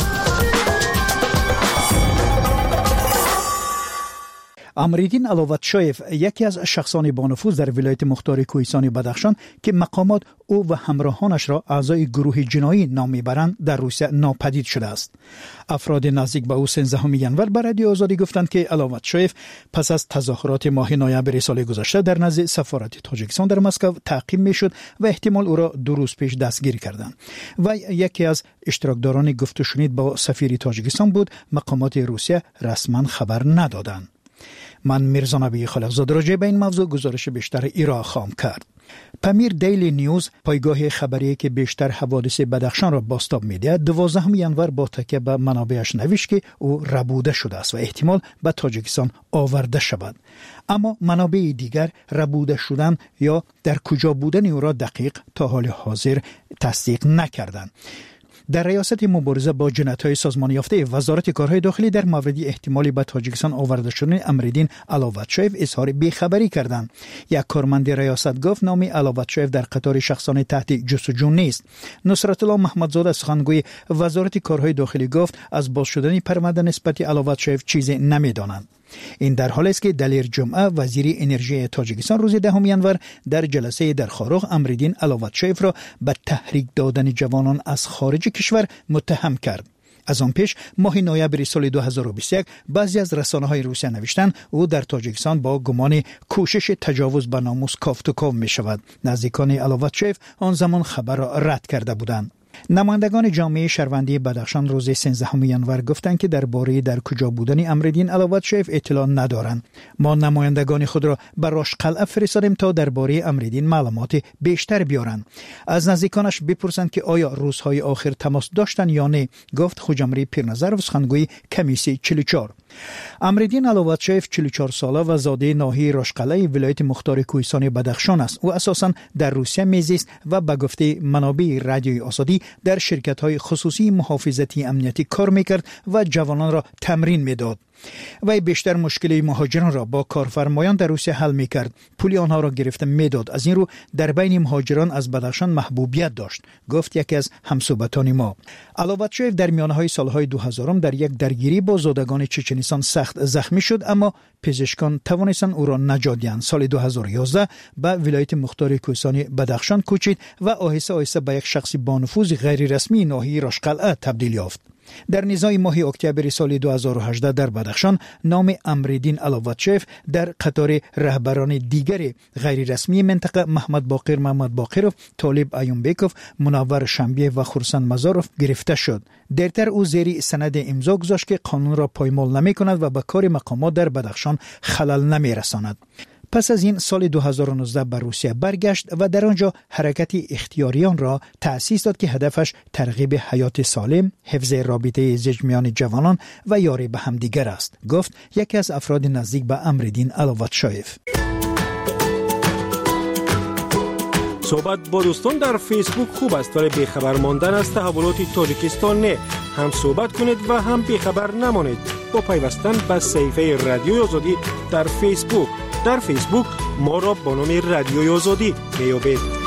امریدین علواتشایف، یکی از شخصان با نفوذ در ولایت مختار کوهستان بدخشان که مقامات او و همراهانش را اعضای گروه جنایی نام میبرند، در روسیه ناپدید شده است. افراد نزدیک به او 13 ینور به رادیو آزادی گفتند که علواتشایف پس از تظاهرات ماه نوامبر سال گذشته در نزد سفارت تاجیکستان در مسکو تعقیب میشد و احتمال او را 2 روز پیش دستگیر کردند. و یکی از اشتراکداران گفت و شنید با سفیر تاجیکستان بود. مقامات روسیه رسما خبر ندادند. من میرزا نبی خالقزاده راجع به این موضوع گزارش بیشتر ایرا خواهم کرد. پامیر دیلی نیوز، پایگاه خبری که بیشتر حوادث بدخشان را بازتاب می‌دهد، 12 ینور با تکیه به منابعش نوشت که او ربوده شده است و احتمال به تاجیکستان آورده شود. اما منابع دیگر ربوده شدن یا در کجا بودن او را دقیق تا حال حاضر تصدیق نکردند. در ریاست مبارزه با جنایت‌های سازمان یافته وزارت کارهای داخلی در مورد احتمالی به تاجیکستان آورده شدن امریدین علواتشایف اظهار بیخبری کردند. یک کارمند ریاست گفت نام علواتشایف در قطار شخصان تحت جستجو نیست. نصرت الله محمدزاده، سخنگوی وزارت کارهای داخلی، گفت از باز شدن پرونده نسبت علواتشایف چیزی نمی‌دانند. این در حالی است که دلیر جمعه وزیر انرژی تاجیکستان روز 10 ینور در جلسه در خاروغ امریدین علواتشایف را به تحریک دادن جوانان از خارج کشور متهم کرد. از آن پیش ماه نوامبر سال 2021 بعضی از رسانه‌های روسیه نوشتند او در تاجیکستان با گمان کوشش تجاوز به ناموس کافتوکاو می شود. نزدیکان علواتشایف آن زمان خبر را رد کرده بودند. نمایندگان جامعه شهروندی بدخشان روز 13 ینور گفتند که درباره در کجا بودن امریدین علواتشایف اطلاع ندارند. ما نمایندگان خود را به راشقلعه فرستادیم تا درباره امریدین معلومات بیشتر بیارند. از نزدیکانش بپرسند که آیا روزهای آخر تماس داشتند یا نه، گفت خوجمری پیرنظر و سخنگوی کمیسی 44. امریدین علوتشایف 44 ساله و زاده ناحیه راشقله ولایت مختار کوهستان بدخشان است. او اساساً در روسیه میزیست و به گفته منابع رادیوی آزادی در شرکت‌های خصوصی محافظتی امنیتی کار میکرد و جوانان را تمرین میداد. وی بیشتر مشکل مهاجران را با کارفرمایان در روسیه حل میکرد. پول آنها را گرفته میداد. از این رو در بین مهاجران از بدخشان محبوبیت داشت، گفت یکی از همصحبتان ما. علوتشایف در میانهای سالهای 2000 در یک درگیری با زادگان چچنستان سخت زخمی شد، اما پزشکان توانستند او را نجات دهند. سال 2011 به ولایت مختار کوهستان بدخشان کوچید و آهسته آهسته به یک شخص با نفوذ غیر رسمی ناحیه راشقلعه تبدیل یافت. در نزاع ماه اکتبر سال 2018 در بدخشان نام امریدین علوتشایف در قطار رهبران دیگر غیر رسمی منطقه محمد باقرov، طالب ایومبکوف، منور شنبیه و خورسند مزاروف گرفته شد. دیرتر او زیر سند امضا گذاشت که قانون را پایمال نمی کند و به کار مقامات در بدخشان خلل نمی رساند. پس از این سال 2019 به روسیه برگشت و در آنجا حرکت اختیاریان را تأسیس داد که هدفش ترغیب حیات سالم، حفظ رابطه زوج میان جوانان و یاری به همدیگر است، گفت یکی از افراد نزدیک به امریدین علوتشایف. صحبت با دوستان در فیسبوک خوب است، ولی بیخبر ماندن از تحولات تاجیکستان نه. هم صحبت کنید و هم بیخبر نمانید با پیوستن به صفحه رادیوی آزادی در فیسبوک. در فیسبوک ما را با نام رادیوی آزادی میابید.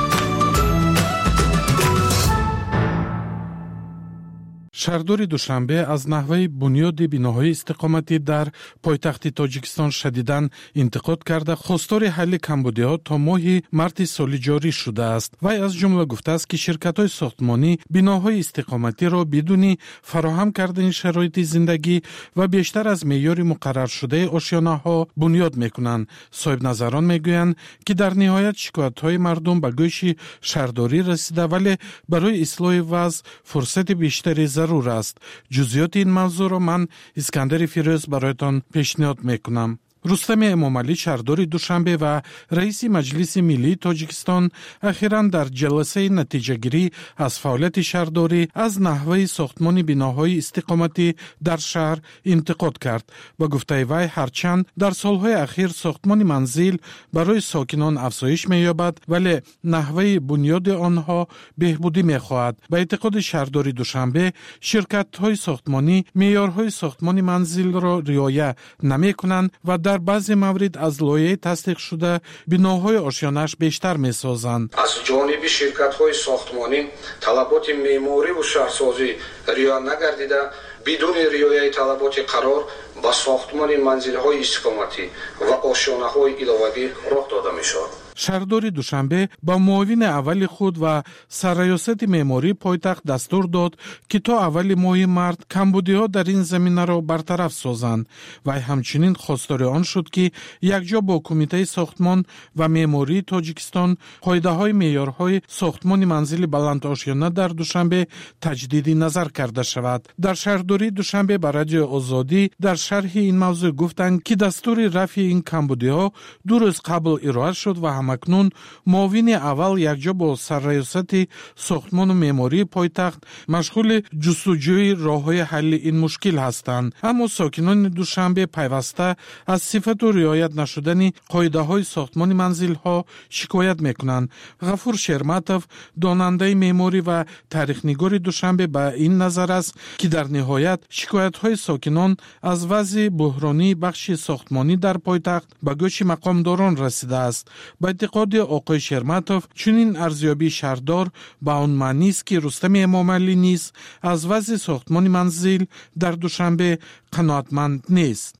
شهردار دوشنبه از نحوه بنیاد بناهای استقامتی در پایتخت تاجیکستان شدیداً انتقاد کرده خواستار حل کمبودی‌ها تا ماه مارس سال جاری شده است. وی از جمله گفته است که شرکت‌های ساختمانی بناهای استقامتی را بدون فراهم کردن شرایط زندگی و بیشتر از معیار مقرر شده آشیانه‌ها بنیاد می‌کنند. صاحب نظران می‌گویند که در نهایت شکایت‌های مردم به گوش شهرداری رسیده، ولی برای اصلاح وضع فرصت بیشتری ضرور است. جزئیات این موضوع را من اسکندر فیروز برایتان پیشنهاد میکنم. رستم امامعلی شهردار دوشنبه و رئیس مجلس ملی تاجیکستان اخیراً در جلسه نتیجه گیری از فعالیت شهرداری از نحوه ساختمان بناهای استقامتی در شهر انتقاد کرد. با گفته وی هرچند در سالهای اخیر ساختمان منزل برای ساکنان افزایش می‌یابد، ولی نحوه بنیاد آنها بهبودی می‌خواهد. به اعتقاد شهردار دوشنبه شرکت‌های ساختمانی معیارهای ساختمان منزل را رعایت نمی‌کنند و در بعضی موارد از لایحه تصدیق شده بناهای آشیانه‌اش بیشتر می‌سازند. از جانب شرکت‌های ساختمانی طلبات معماری و شهرسازی رعایت نگردیده، بدون رعایت طلبات قرار با ساختمان منزل‌های استقامتی و آشیانه‌های علاوه‌ای راه داده می‌شود. شهردار دوشنبه با معاون اول خود و سرریاست معماری پایتخت دستور داد که تا اول ماه مارس کمبودی‌ها در این زمینه را برطرف سازند و همچنین خواستار آن شد که یکجا با کمیته ساختمان و معماری تاجیکستان قاعده‌های معیارهای ساختمان منزل بلند آشیانه در دوشنبه تجدید نظر کرده شود. در شهرداری دوشنبه به رادیو آزادی در شرح این موضوع گفتند که دستور رفع این کمبودی‌ها 2 روز قبل ارائه شد و همکنون معاون اول یکجا با سرریاست ساختمان و معماری پایتخت مشغول جستجوی راه‌های حل این مشکل هستند. اما ساکنان دوشنبه پیوسته از صفت و رعایت نشدن قاعده‌های ساختمان منزل‌ها شکایت می‌کنند. غفور شرمتوف داننده معماری و تاریخ‌نگار دوشنبه به این نظر است که در نهایت شکایت‌های ساکنان از وضع بحرانی بخش ساختمانی در پایتخت به گوش مقامداران رسیده است. با اعتقاد آقای شرمتوف چنین ارزیابی شهردار به آن معنی است که رستم امامعلی نیز از وضع ساختمان منزل در دوشنبه قناعتمند نیست.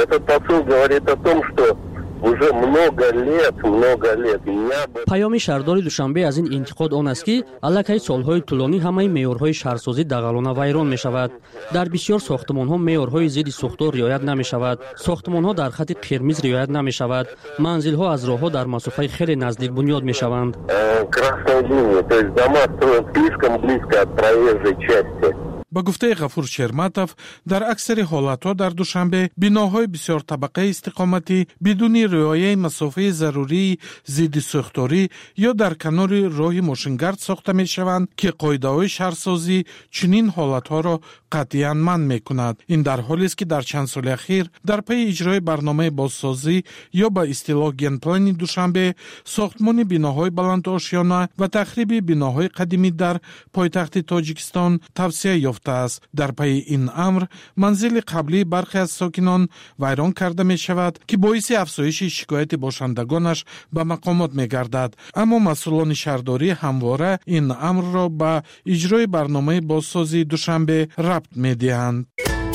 پیام شهردار دوشنبه از این انتقاد آن است که الکی سالهای طولانی همه معیارهای شهرسازی دغلانه ویران می شود. در بسیار ساختمان‌ها معیارهای ضد سوختار رعایت نمی شود. ساختمان‌ها در خط قرمز رعایت نمی شود. منزل‌ها از راه‌ها در مسافه خیلی نزدیک بنیاد می شوند. با گفته غفور شرمتов در اکثر حالتها در دوشنبه بناهای بسیار طبقه استقامتی بدون رعایت مسافه ضروری ضد سوختاری یا در کنار راه ماشینگرد ساخته می شوند که قاعده‌های شهرسازی چنین حالتها را قطعاً منع می کند. این در حالی است که در چند سال اخیر در پی اجرای برنامه بازسازی یا به اصطلاح گن پلان دوشنبه ساختمان بناهای بلند آشیانه و تخریب بناهای قدیمی در پایتخت تاجیکستان توسعه یافته است. در پی این امر منزل قبلی برخی از ساکنان ویران کرده می شود که باعث افزایش شکایت باشندگانش به مقامات می گردد. اما مسئولان شهرداری همواره این امر را به اجرای برنامه بازسازی دوشنبه ربط می دهند.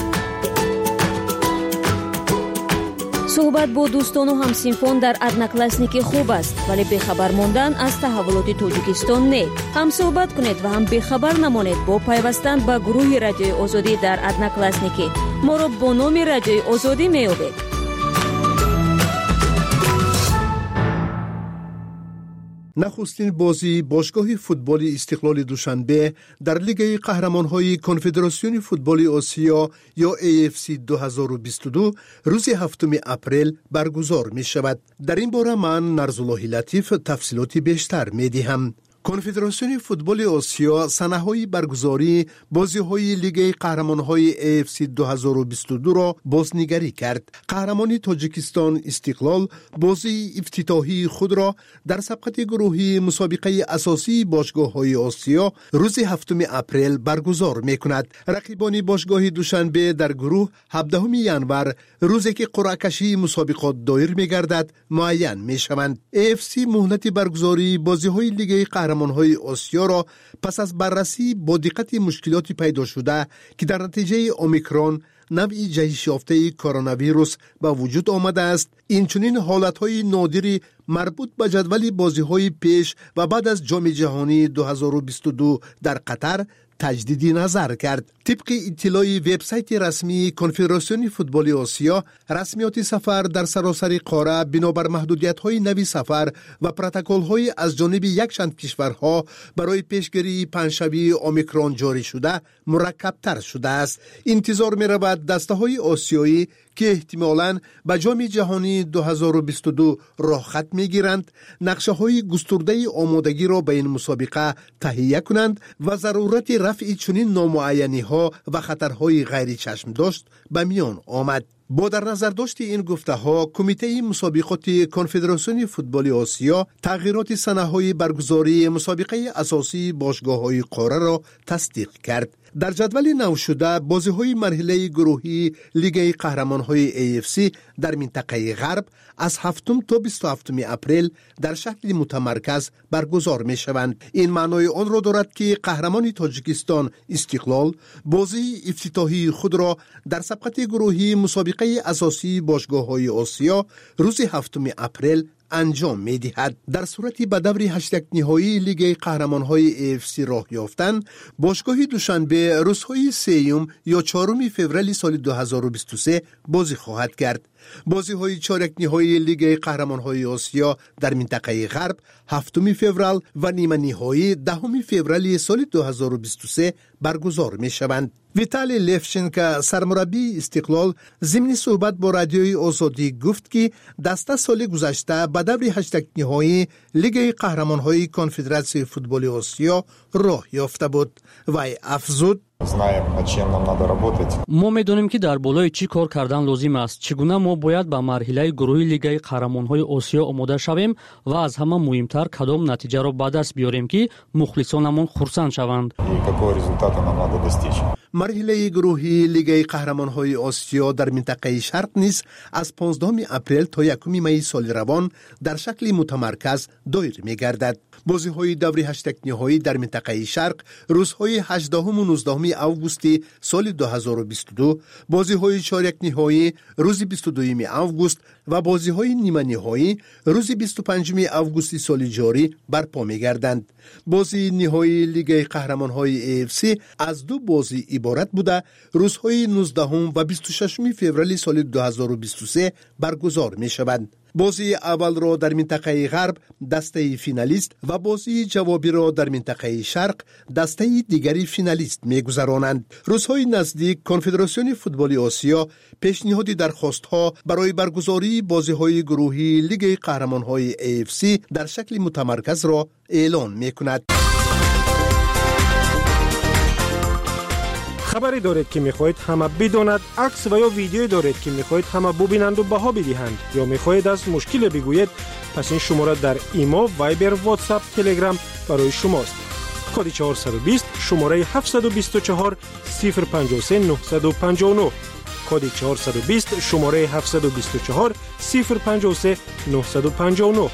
صحبت با دوستان و همسینفان در одноклассники خوب است، ولی بخبر ماندن از تحولات تاجیکستان نه. هم صحبت کنید و هم بخبر نمانید با پیوستن به گروه رادیوی آزادی در одноклассники. ما را با نام رادیوی آزادی می‌یابید. نخستین بازی باشگاه فوتبال استقلال دوشنبه در لیگ قهرمان‌های کنفدراسیون فوتبال آسیا یا AFC 2022 روز 7 اپریل برگزار می شود. در این باره من نرزالله لطیف تفصیلات بیشتر می دهم. کنفدراسیون فوتبال آسیا سنه‌های برگزاری بازی‌های لیگ قهرمان‌های AFC 2022 را بازنگری کرد. قهرمان تاجیکستان استقلال بازی افتتاحی خود را در سبقت گروهی مسابقه اساسی باشگاه‌های آسیا روز 7 اپریل برگزار می‌کند. رقیبان باشگاه دوشنبه در گروه 17 ینور روزی که قرعه‌کشی مسابقات دایر می‌گردد معین می‌شوند. AFC مهلت برگزاری بازی‌های لیگ قهرمان‌های آسیا را پس از بررسی با دقت مشکلات پیدا شده که در نتیجه اومیکرون نوعی جهش یافته کرونا ویروس به وجود آمده است، این چنین حالت‌های نادری مربوط به جدول بازی‌های پیش و بعد از جام جهانی 2022 در قطر تجدید نظر کرد. طبق اطلاع وبسایت رسمی کنفدراسیون فوتبال آسیا، رسمیات سفر در سراسر قاره بنابر محدودیت‌های نوی سفر و پروتکل‌های از جانب یکشند کشورها برای پیشگیری پنجشنبه اومیکرون جاری شده مرکب‌تر شده است. انتظار می‌رود دسته‌های آسیایی که احتمالاً به جام جهانی 2022 راه خط می‌گیرند، نقشه‌های گسترده آمادگی را به این مسابقه تهیه کنند و ضرورت رفع چنین نامعینی‌ها و خطرهای غیر چشم داشت به میان آمد. با در نظر داشت این گفته ها، کمیته مسابقات کنفدراسیون فوتبال آسیا تغییرات سنه‌های برگزاری مسابقه اساسی باشگاه‌های قاره را تصدیق کرد. در جدول نو شده بازی‌های مرحله گروهی لیگ قهرمان‌های AFC در منطقه غرب از 7 تا 27 اپریل در شکل متمرکز برگزار می‌شوند. این معنای آن را دارد که قهرمان تاجیکستان استقلال بازی افتتاحی خود را در سبقت گروهی مسابقه اساسی باشگاه‌های آسیا روز 7 اپریل انجام می‌دهد. در صورتی به دور 8 نهایی لیگ قهرمان‌های AFC راه یافتن، باشگاه دوشنبه روزهای 3 یا 4 فوریه سال 2023 بازی خواهد کرد. بازی‌های چهارک نهایی لیگ قهرمان‌های آسیا در منطقه غرب 7 فوریه و نیمه نهایی 10 فوریه سال 2023 برگزار می‌شوند. ویتالی لفچنکو سرمربی استقلال ضمن صحبت با رادیوی آزادی گفت که دسته سال گذشته به دور 8 نهایی لیگ قهرمان‌های کنفدراسیون فوتبال آسیا راه یافته بود. وی افزود: ما می‌دانیم که در بالای چی کار کردن لازم است. چگونه ما باید به مرحله گروهی لیگ قهرمان‌های آسیا آماده شویم و از همه مهمتر کدام نتیجه را به دست بیاریم که مخلصانمان خرسند شوند. مرحله گروهی لیگ قهرمان‌های آسیا در منطقه شرق نیز از 15 اپریل تا 1 می سال روان در شکل متمرکز دایر می‌گردد. بازی‌های دور 8 نهایی در منطقه شرق روزهای 18 و 19 آگوست سال 2022، بازی‌های چهارک نهایی روز 22 آگوست و بازی‌های نیمه نهایی روز 25 آگوست سال جاری برپا می‌گردند. بازی نهایی لیگ قهرمان‌های AFC از دو بازی عبارت بوده روزهای 19 و 26 فوریه سال 2023 برگزار می شود. بازی اول را در منطقه غرب دسته فینالیست و بازی جوابی را در منطقه شرق دسته دیگری فینالیست می‌گذرانند. روزهای نزدیک کنفدراسیون فوتبال آسیا پیشنهاد درخواست‌ها برای برگزاری بازی‌های گروهی لیگ قهرمان‌های AFC در شکل متمرکز را اعلان می‌کند. خبری دارید که میخواهید همه بداند، عکس و یا ویدیویی دارید که میخواهید همه ببینند و بها بدهند یا میخواهید از مشکل بگویید، پس این شماره در ایما، وایبر، واتساپ، تلگرام برای شماست. کد 420 شماره 724 053 959 کد 420 شماره 724 053 959.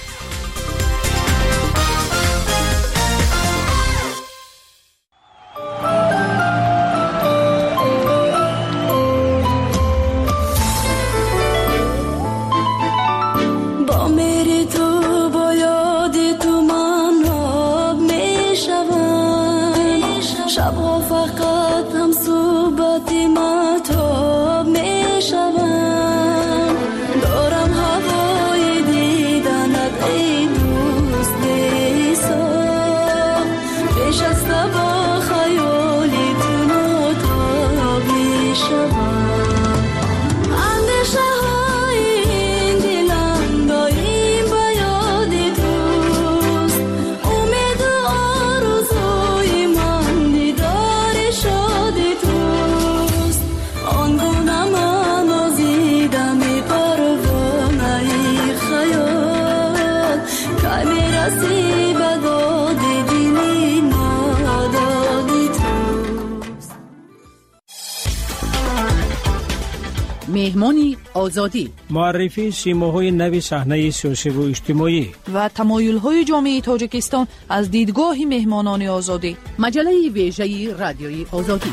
مهمانی آزادی، معرفی سیماهای نو صحنه سیاسی و اجتماعی و تمایل‌های جامعه تاجیکستان از دیدگاه مهمانان آزادی. مجله ویژه رادیوی آزادی.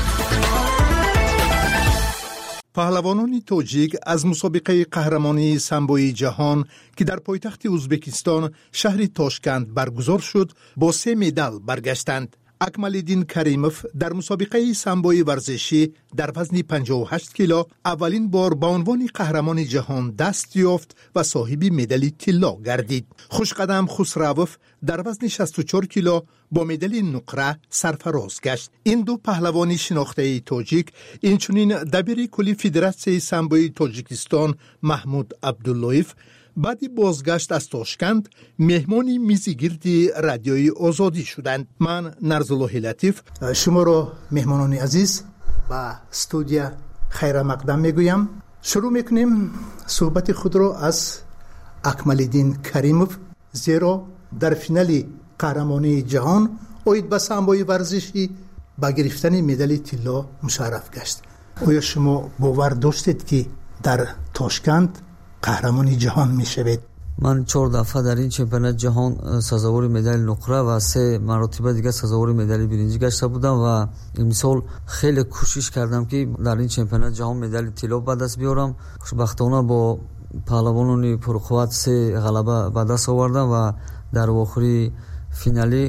پهلوانان تاجیک از مسابقه قهرمانی سامبوی جهان که در پایتخت ازبکستان شهر تاشکند برگزار شد با 3 مدال برگشتند. اکمالدین کریموف در مسابقه سامبوی ورزشی در وزن 58 کیلو اولین بار به عنوان قهرمان جهان دست یافت و صاحب مدال طلا گردید. خوشقدم خسروف در وزن 64 کیلو با مدال نقره سرفراز گشت. این دو پهلوان شناخته تاجیک اینچنین دبیر کلی فدراسیون سامبوی تاجیکستان محمود عبداللهیف بعد بازگشت از تاشکند مهمانی میزگیردی رادیوی آزادی شدند. من نرزالله لطیف شما را مهمانان عزیز با استودیو خیر مقدم میگویم. شروع میکنیم صحبت خود را از اکمالدین کریموف، زیرا در فینال قهرمانی جهان اوید به سامبوی ورزشی با گرفتن مدال طلا مشرف گشت. آیا شما باور داشتید که در تاشکند قهرمانی جهان می شود؟ من 4 دفعه در این چمپیونات جهان سزاوار مدال نقره و 3 مرتبه دیگه سزاوار مدال برنجی گشته بودم و امسال خیلی کوشش کردم که در این چمپیونات جهان مدال طلا به دست بیارم. خوشبختانه با پهلوانان پرقوت 3 غلبه به دست آوردم و در آخری فینالی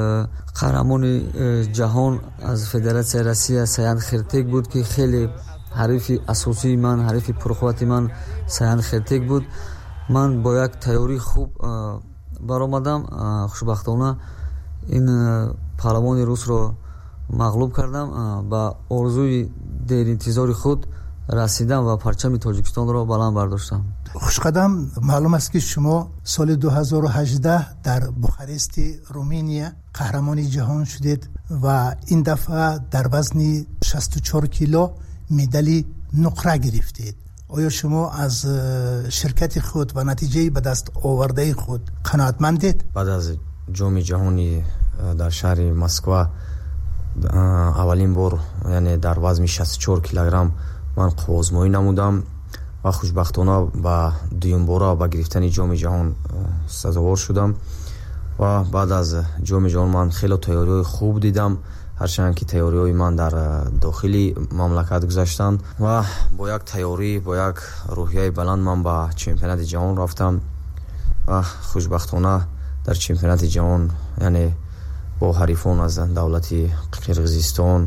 قهرمان جهان از فدراسیون روسیه سیان خرتیک بود که خیلی حریف اساسی من، حریف پرقوت من سیان خرتیک بود. من با یک تیاری خوب برآمدم. خوشبختانه این پهلوان روس رو مغلوب کردم. با آرزوی دیر انتظار خود رسیدم و پرچم تاجیکستان را بلند برداشتم. خوشقدم، معلوم است که شما سال 2018 در بوخارست رومانیا قهرمان جهان شدید و این دفعه در وزن 64 کیلو مدال نقره گرفتید. آیا شما از شرکت خود و نتیجه به دست آورده خود قناعتمندید؟ بعد از جام جهانی در شهر مسکو اولین بار یعنی در وزن 64 کیلوگرم من قوازمایی نمودم و خوشبختانه با دوم بار با گرفتن جام جهان سزاوار شدم و بعد از جام جهان من خیلی تیاری خوب دیدم، هرچند که تیاری‌های من در داخلی مملکت گذاشتند و با یک تیاری با یک روحیه بلند من به چمپیونات جهان رفتم و خوشبختانه در چمپیونات جهان یعنی با حریفان از دولت قرقیزستان،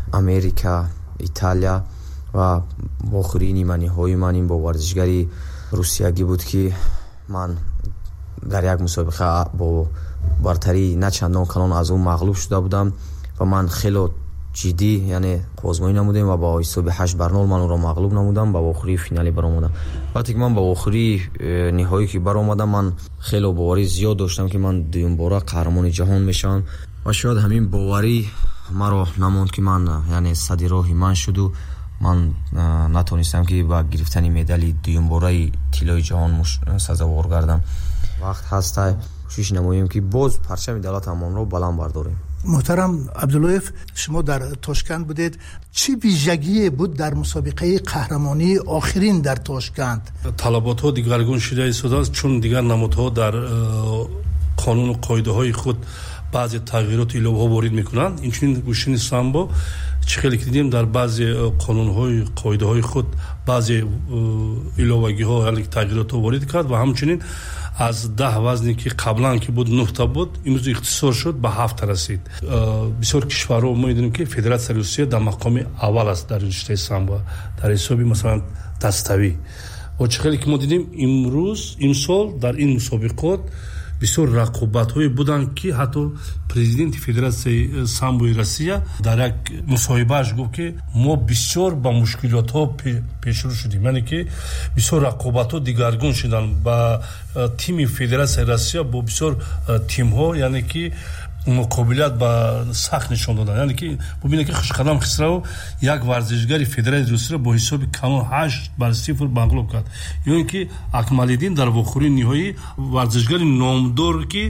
امریکا، ایتالیا و آخرین نیمه‌نهایی من این با ورزشگری روسیایی بود که من در یک مسابقه با برتری نه چندان کلان از اون مغلوب شده بودم و من خیلی جدی یعنی آزمایی نمودم و با حساب 8-0 من اون رو مغلوب نمودم و آخری فینالی برآمدم. وقتی که من با آخری نهایی که برآمدم من خیلی باوری زیاد داشتم که من دوم باره قهرمان جهان میشم و شاید همین باوری مرا نموند که من یعنی صدی راهی من شد و من نتونستم که با گرفتن مدال دوم باره طلای جهان سزاوار گردم. وقت هست کوشش نماییم که باز پرچم دولتمون رو بلند برداریم. محترم عبداللطیف، شما در تاشکند بودید، چی ویژگی بود در مسابقه قهرمانی آخرین در تاشکند؟ طلبات ها دیگرگون شده ایستاده چون دیگر نمودها در قانون و قاعده های خود بعضی تغییرات ایلوه ها وارد میکنند. اینچنین گوشین سامبو چه خیلی که دیدیم در بعضی قانون های قاعده های خود بعضی ایلوگی ها یعنی تغییرات ها وارد کرد و همچنین از 10 وزنی که قبلا که بود 9 تا بود امروز اختصار شد به 7 رسید. بسیار کشورها ما می‌دونیم که فدراسیون روسیه در مقام اول است در رشته سامبو در حسابی مثلا دستوی و چه خیلی که ما دیدیم امروز امسال در این مسابقات بسیار رقابت‌های بودن که حتی پرزیدنت فدراسیون سامبوی روسیه در یک مصاحبهش گفت که ما بسیار با مشکلات‌ها پیشرو شدیم، یعنی که بسیار رقابت‌ها دیگرگون شدن با تیم فدراسیون روسیه با بسیار تیم‌ها، یعنی که مقابلت با سخت نشون دادن. یعنی که ببینید که خوشقدم خسرو یک ورزشگری فدراسیون روسیه با حساب کانون 8-0 مغلوب کرد. یعنی که اکمالدین در آخرین نهایی ورزشگری نامدار که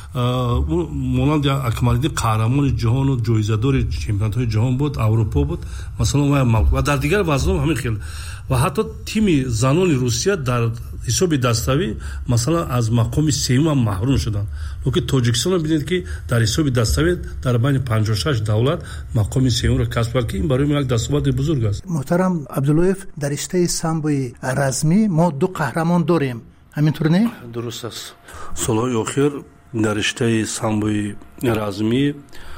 مانند اکمالدین قهرمان جهان و جایزه‌دار چمپیونات‌های جهان بود، اروپا بود مثلا و در دیگر وزن‌ها همین خیلی و حتی تیم زنان روسیه در حساب دستاوی مثلا از مقام سوم محروم شدن. لکه تاجیکستان ببینید که در حساب دستاوی در بین 56 دولت مقام سوم را کسب کرد که این برای ما یک دستاورد بزرگ است. محترم عبداللطیف، در رشته سامبوی رزمی ما 2 قهرمان داریم، همینطور نه؟ درست است. سالهای اخیر در رشته سامبوی رزمی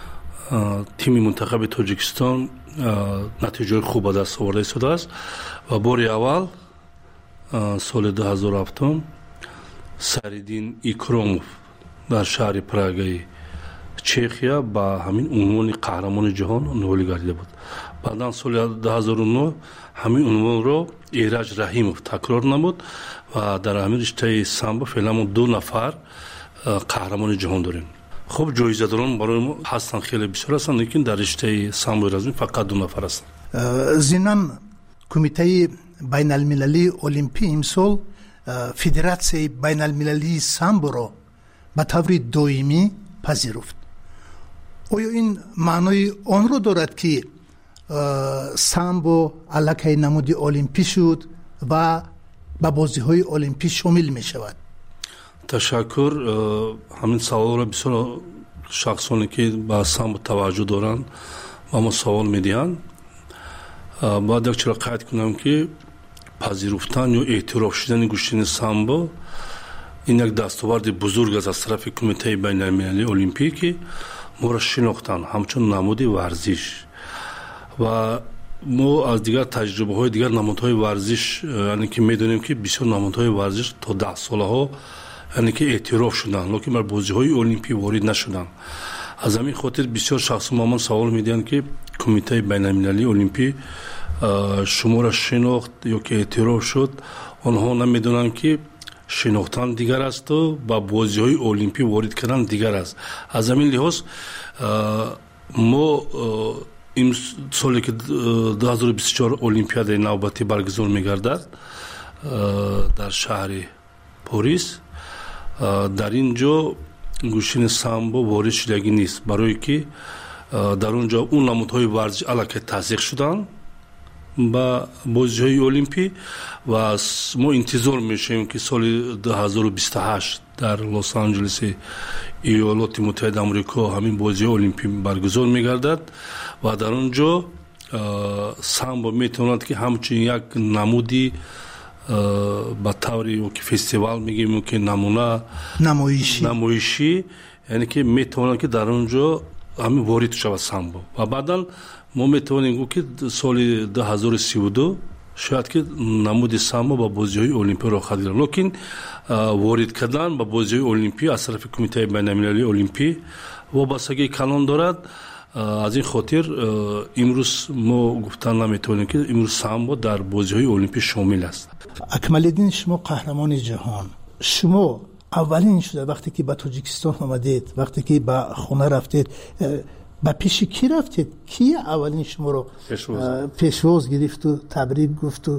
تیم منتخب تاجیکستان نتیجه خوب به دست آورده شده است و باری اول سال 2007 سریدین ایکروموف در شهر پراگای چخیا با همین عنوان قهرمان جهان نولی گردیده بود. بعداً سال 2009 همین عنوان رو ایرج رحیموف تکرار نمود و در همین رشته سامبو فعلا ما 2 نفر قهرمان جهان داریم. خب جایزه‌داران برای ما هستن خیلی بسیار هستن، لیکن در رشته سامبو رزمی فقط 2 نفر هستن. ضمناً کمیته بین المللی المپی امسال فدراسیون بین المللی سامبو را به طور دائمی پذیرفت. آیا این معنای آن را دارد که سامبو علاقه نماد المپی شد و به بازی‌های المپی شامل می شود؟ تشکر. همین سوال را بسیار شخصانی که به سامبو توجه دارند و ما سوال می‌دهند. باید یک چرا قید کنم که پذیرفتن یا اعتراف شدن گوشین سامبو این یک دستاورد بزرگ است از طرف کمیته بین المللی المپی که ما را شناختن همچون نماد ورزش و ما از دیگر تجربه های دیگر نمادهای ورزش یعنی که میدونیم که بسیار نمادهای ورزش تا 10 ساله ها یعنی که اعتراف شدن لیکن بر بازی های المپی وارد نشدن. از همین خاطر بسیار شخص ما سوال میدن که کمیته بین المللی المپی شما را شناخت یا که اعتراف شد، آنها نمیدونن که شناختن دیگر است و با بازی های المپی وارد کردن دیگر است. از همین لحاظ ما این سالی که 2024 المپیاد نوبتی برگزار میگردد در شهر پاریس، در اینجا گوشین سامبو وارد شدگی نیست برای که در اونجا اون نمادهای ورزش علاقه تزریق شدن با بازی‌های المپی و ما انتظار میشیم که سال 2028 در لس آنجلس ایالات متحده آمریکا همین بازی المپی برگزار میگردد و در اونجا سامبو میتواند که همچنین یک نمودی با طوری که فستیوال میگیم که نمونه نمایشی یعنی که میتواند که در اونجا ҳамин ворид шавад самбо ва баъдан мо метавонем гӯ ки соли 2032 шояд ки намуди самбо ба бозиҳои олимпиро рохат гирад локин ворид кардан ба бозиҳои олимпӣ аз тарафи кумитаи байналмилалии олимпӣ вобастагии калон дорад. аз ин хотир имрӯз мо гуфтан наметавонем ки имрӯз самбо дар бозиҳои олимпӣ шомил аст. акмалиддин, шумо қаҳрамони ҷаҳон, шумо аввалин шуда вақте ки ба Тоҷикистон омадед, вақте ки ба хона рафтед, ба пеши ки рафтед? Ки аввалин шуморо пешвоз гирифту табрик гуфту?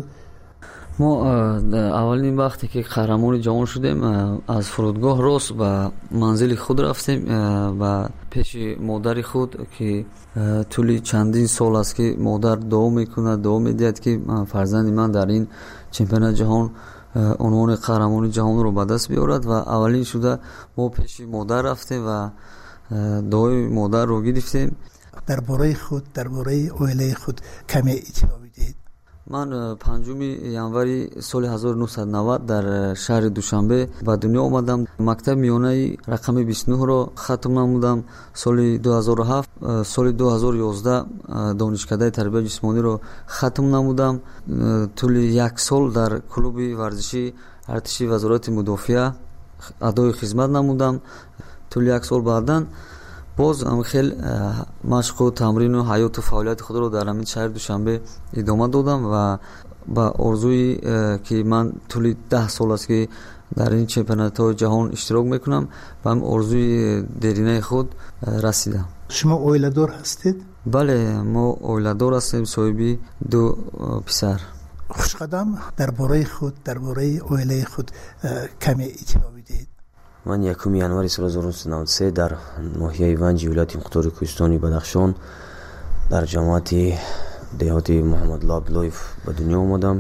мо аввалин вақте ки қаҳрамони ҷаҳон шудем, аз фурудгоҳ рост ба манзили худ рафтем, ба пеши модари худ ки тӯли чандин сол аст ки модар дуо мекунад, дуо медиҳад ки фарзанди ман дар ин чемпионати ҷаҳон унвони қаҳрамони ҷаҳонро ба даст биёрад ва аввалин шуда мо пеши модар рафтем ва дуои модарро гирифтем. дар бораи худ, дар бораи оилаи худ каме иттилоъ бидиҳед. ман 5 январи соли 1990 дар шаҳри Душанбе ба дунё омадам. мактаби миёнаи рақами 29-ро хатм намудам. соли 2007 соли 2011 донишкадаи тарбияи ҷисмониро хатм намудам. тӯли 1 сол дар клуби варзиши артиши вазорати мудофиа адои хизмат намудам. тӯли 1 сол баъдан боз хел машқу тамрину ҳаёту фаъолияти худро дар ҳамин шаҳри Душанбе идома додам ва ба орзуи ки ман тӯли 10 сол аст ки дар ин чемпионатҳои ҷаҳон иштирок мекунам, ба ҳамин орзуи деринаи худ расидам. шумо оиладор ҳастед? бале, мо оиладор ҳастем, соҳиби 2 писар. хушқадам, дар бораи худ, дар бораи оилаи худ каме иттилоъ бидиҳед. ман 1 январи соли 1993 дар ноҳияи Ванҷи вилояти Мухтори Кӯҳистони Бадахшон дар ҷамоати деҳоти Муҳаммадулло Абдуллоев ба дунё омадам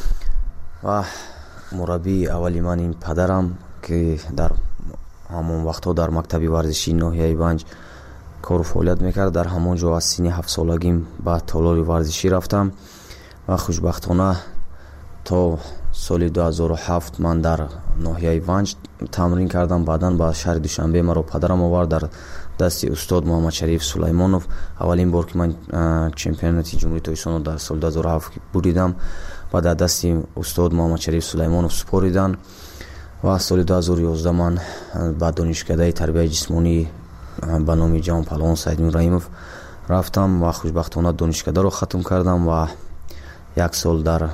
ва мураббии аввали ман ин падарам ки дар ҳамон вақтҳо дар мактаби варзишии ноҳияи Ванҷ кору фаъолият мекард. дар ҳамон ҷо аз синни 7 солагим ба толори варзишӣ рафтам ва хушбахтона то соли 2007 ман дар ноҳияи Ванҷ тамрин кардам. баъдан ба шаҳри Душанбе маро падарам овард дар дасти устод Муҳаммад Шариф Сулаймонов. аввалин бор ки ман чемпионати ҷумҳурии Тоҷикистонро дар соли 2007 буридам, баъд дар дасти устод Муҳаммад Шариф Сулаймонов супоридан ва соли 2011 ман ба донишкадаи тарбияи ҷисмонӣ ба номи ҷавон паҳлавон Саидмин Раимов рафтам ва хушбахтона донишкадаро хатм кардам ва 1 сол дар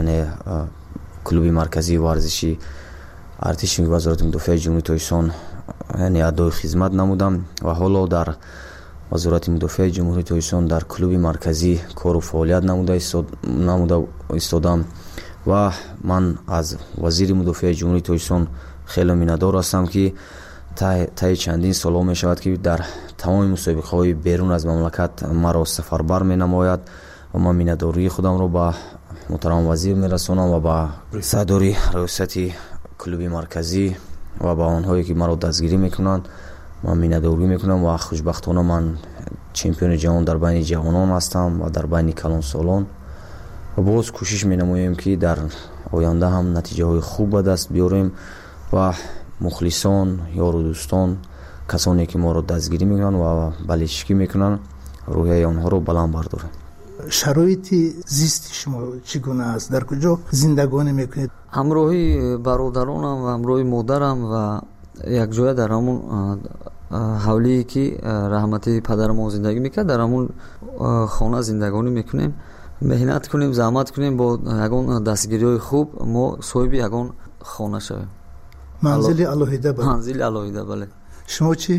клуби марказии варзиши артиши вазорати мудофиаи ҷумҳурии Тоҷикистон адои хизмат намудам ва ҳоло дар вазорати мудофиаи ҷумҳурии Тоҷикистон дар клуби марказӣ кору фаъолият намуда истодам ва ман аз вазири мудофиаи ҷумҳурии Тоҷикистон хеле миннатдор ҳастам ки таи чандин солҳо мешавад ки дар тамоми мусобиқаҳои берун аз мамлакат маро сафарбар менамояд ва ман миннатдории худамро ба муҳтарам вазир мерасонам ва ба сардори раёсати клуби марказӣ ва ба онҳое ки маро дастгирӣ мекунанд ман миннатдорӣ мекунам ва хушбахтона ман чемпиони ҷаҳон дар байни ҷавонон ҳастам ва дар байни калонсолон ва боз кӯшиш менамоем ки дар оянда ҳам натиҷаҳои хуб ба даст биёрем ва мухлисон, ёру дӯстон, касоне ки моро дастгирӣ мекунанд ва баличкӣ мекунанд, рӯҳияи онҳоро баланд бардорем. шароити зисти шумо чӣ гуна аст? дар куҷо зиндагонӣ мекунед? ҳамроҳи бародаронам ва ҳамроҳи модарам ва якҷоя дар ҳамон ҳавлие ки раҳмати падарамон зиндагӣ мекард, дар ҳамон хона зиндагонӣ мекунем. меҳнат кунем, заҳмат кунем, бо ягон дастгириҳои хуб мо соҳиби ягон хона шавем. манзили алоҳида? манзили алоҳида, бале. шумо чӣ?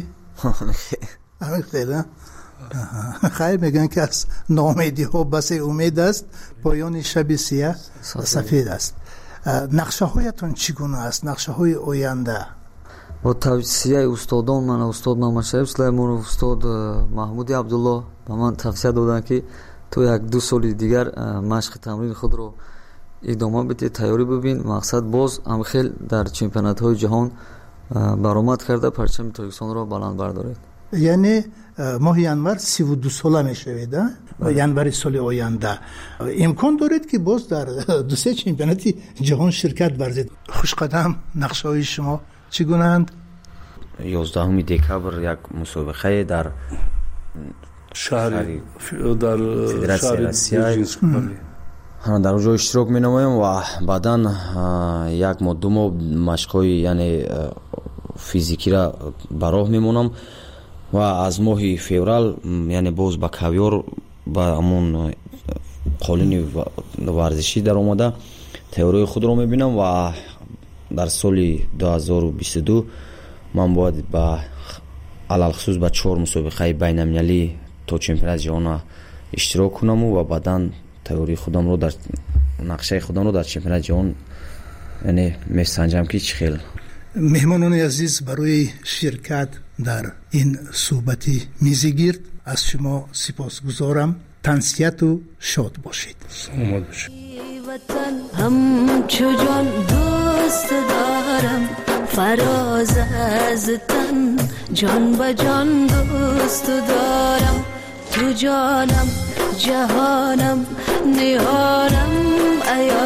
خیر میگن که از ناامیدی ها بس امید است، پایان شب سیاه سفید است. نقشه هایتون چگونه است؟ نقشه های آینده؟ با توصیه استادان من، استاد محمد شریف سلیمانov، استاد محمود عبدالله به من توصیه دادن که تو 1-2 سال دیگر مشق تمرین خود رو ادامه بده، تیاری ببین. مقصد باز هم خیلی در چمپیونات های جهان برآمد کرده، پرچم تاجیکستان رو بلند بردارید. یعنی ماه ینور 32 ساله میشوید، ینور سال آینده امکان دارید که باز در 2-3 چمپیونات جهان شرکت ورزید. خوشقدم، نقشه های شما چگونه اند؟ 11 دکبر یک مسابقه در шаҳри дар федератсияи Россия дар оҷо иштирок менамоем ва баъдан 1 моҳ 2 моҳ машқҳои яъне физикиро ба роҳ мемонам ва аз моҳи феврал яъне боз ба кавёр ба ҳамон қолини варзишӣ даромада тайёрии худро мебинам ва дар соли 2022 ман бояд ба алалхусус ба 4 мусобиқаи байналмилалӣ то чемпионати ҷаҳона иштирок кунаму ва баъдан тайёрии худамро дар нақшаи худамро дар чемпионати ҷаҳон яъне месанҷам ки чӣ хел. меҳмонони азиз, барои ширкат дар ин суҳбати мизигирд аз шумо сипосгузорам. тансияту шод бошед. саломат бошед. وطن همچو جان دوست دارم، فراز از تن جان به جان دوست دارم. تو جانم جهانم نهانم ایا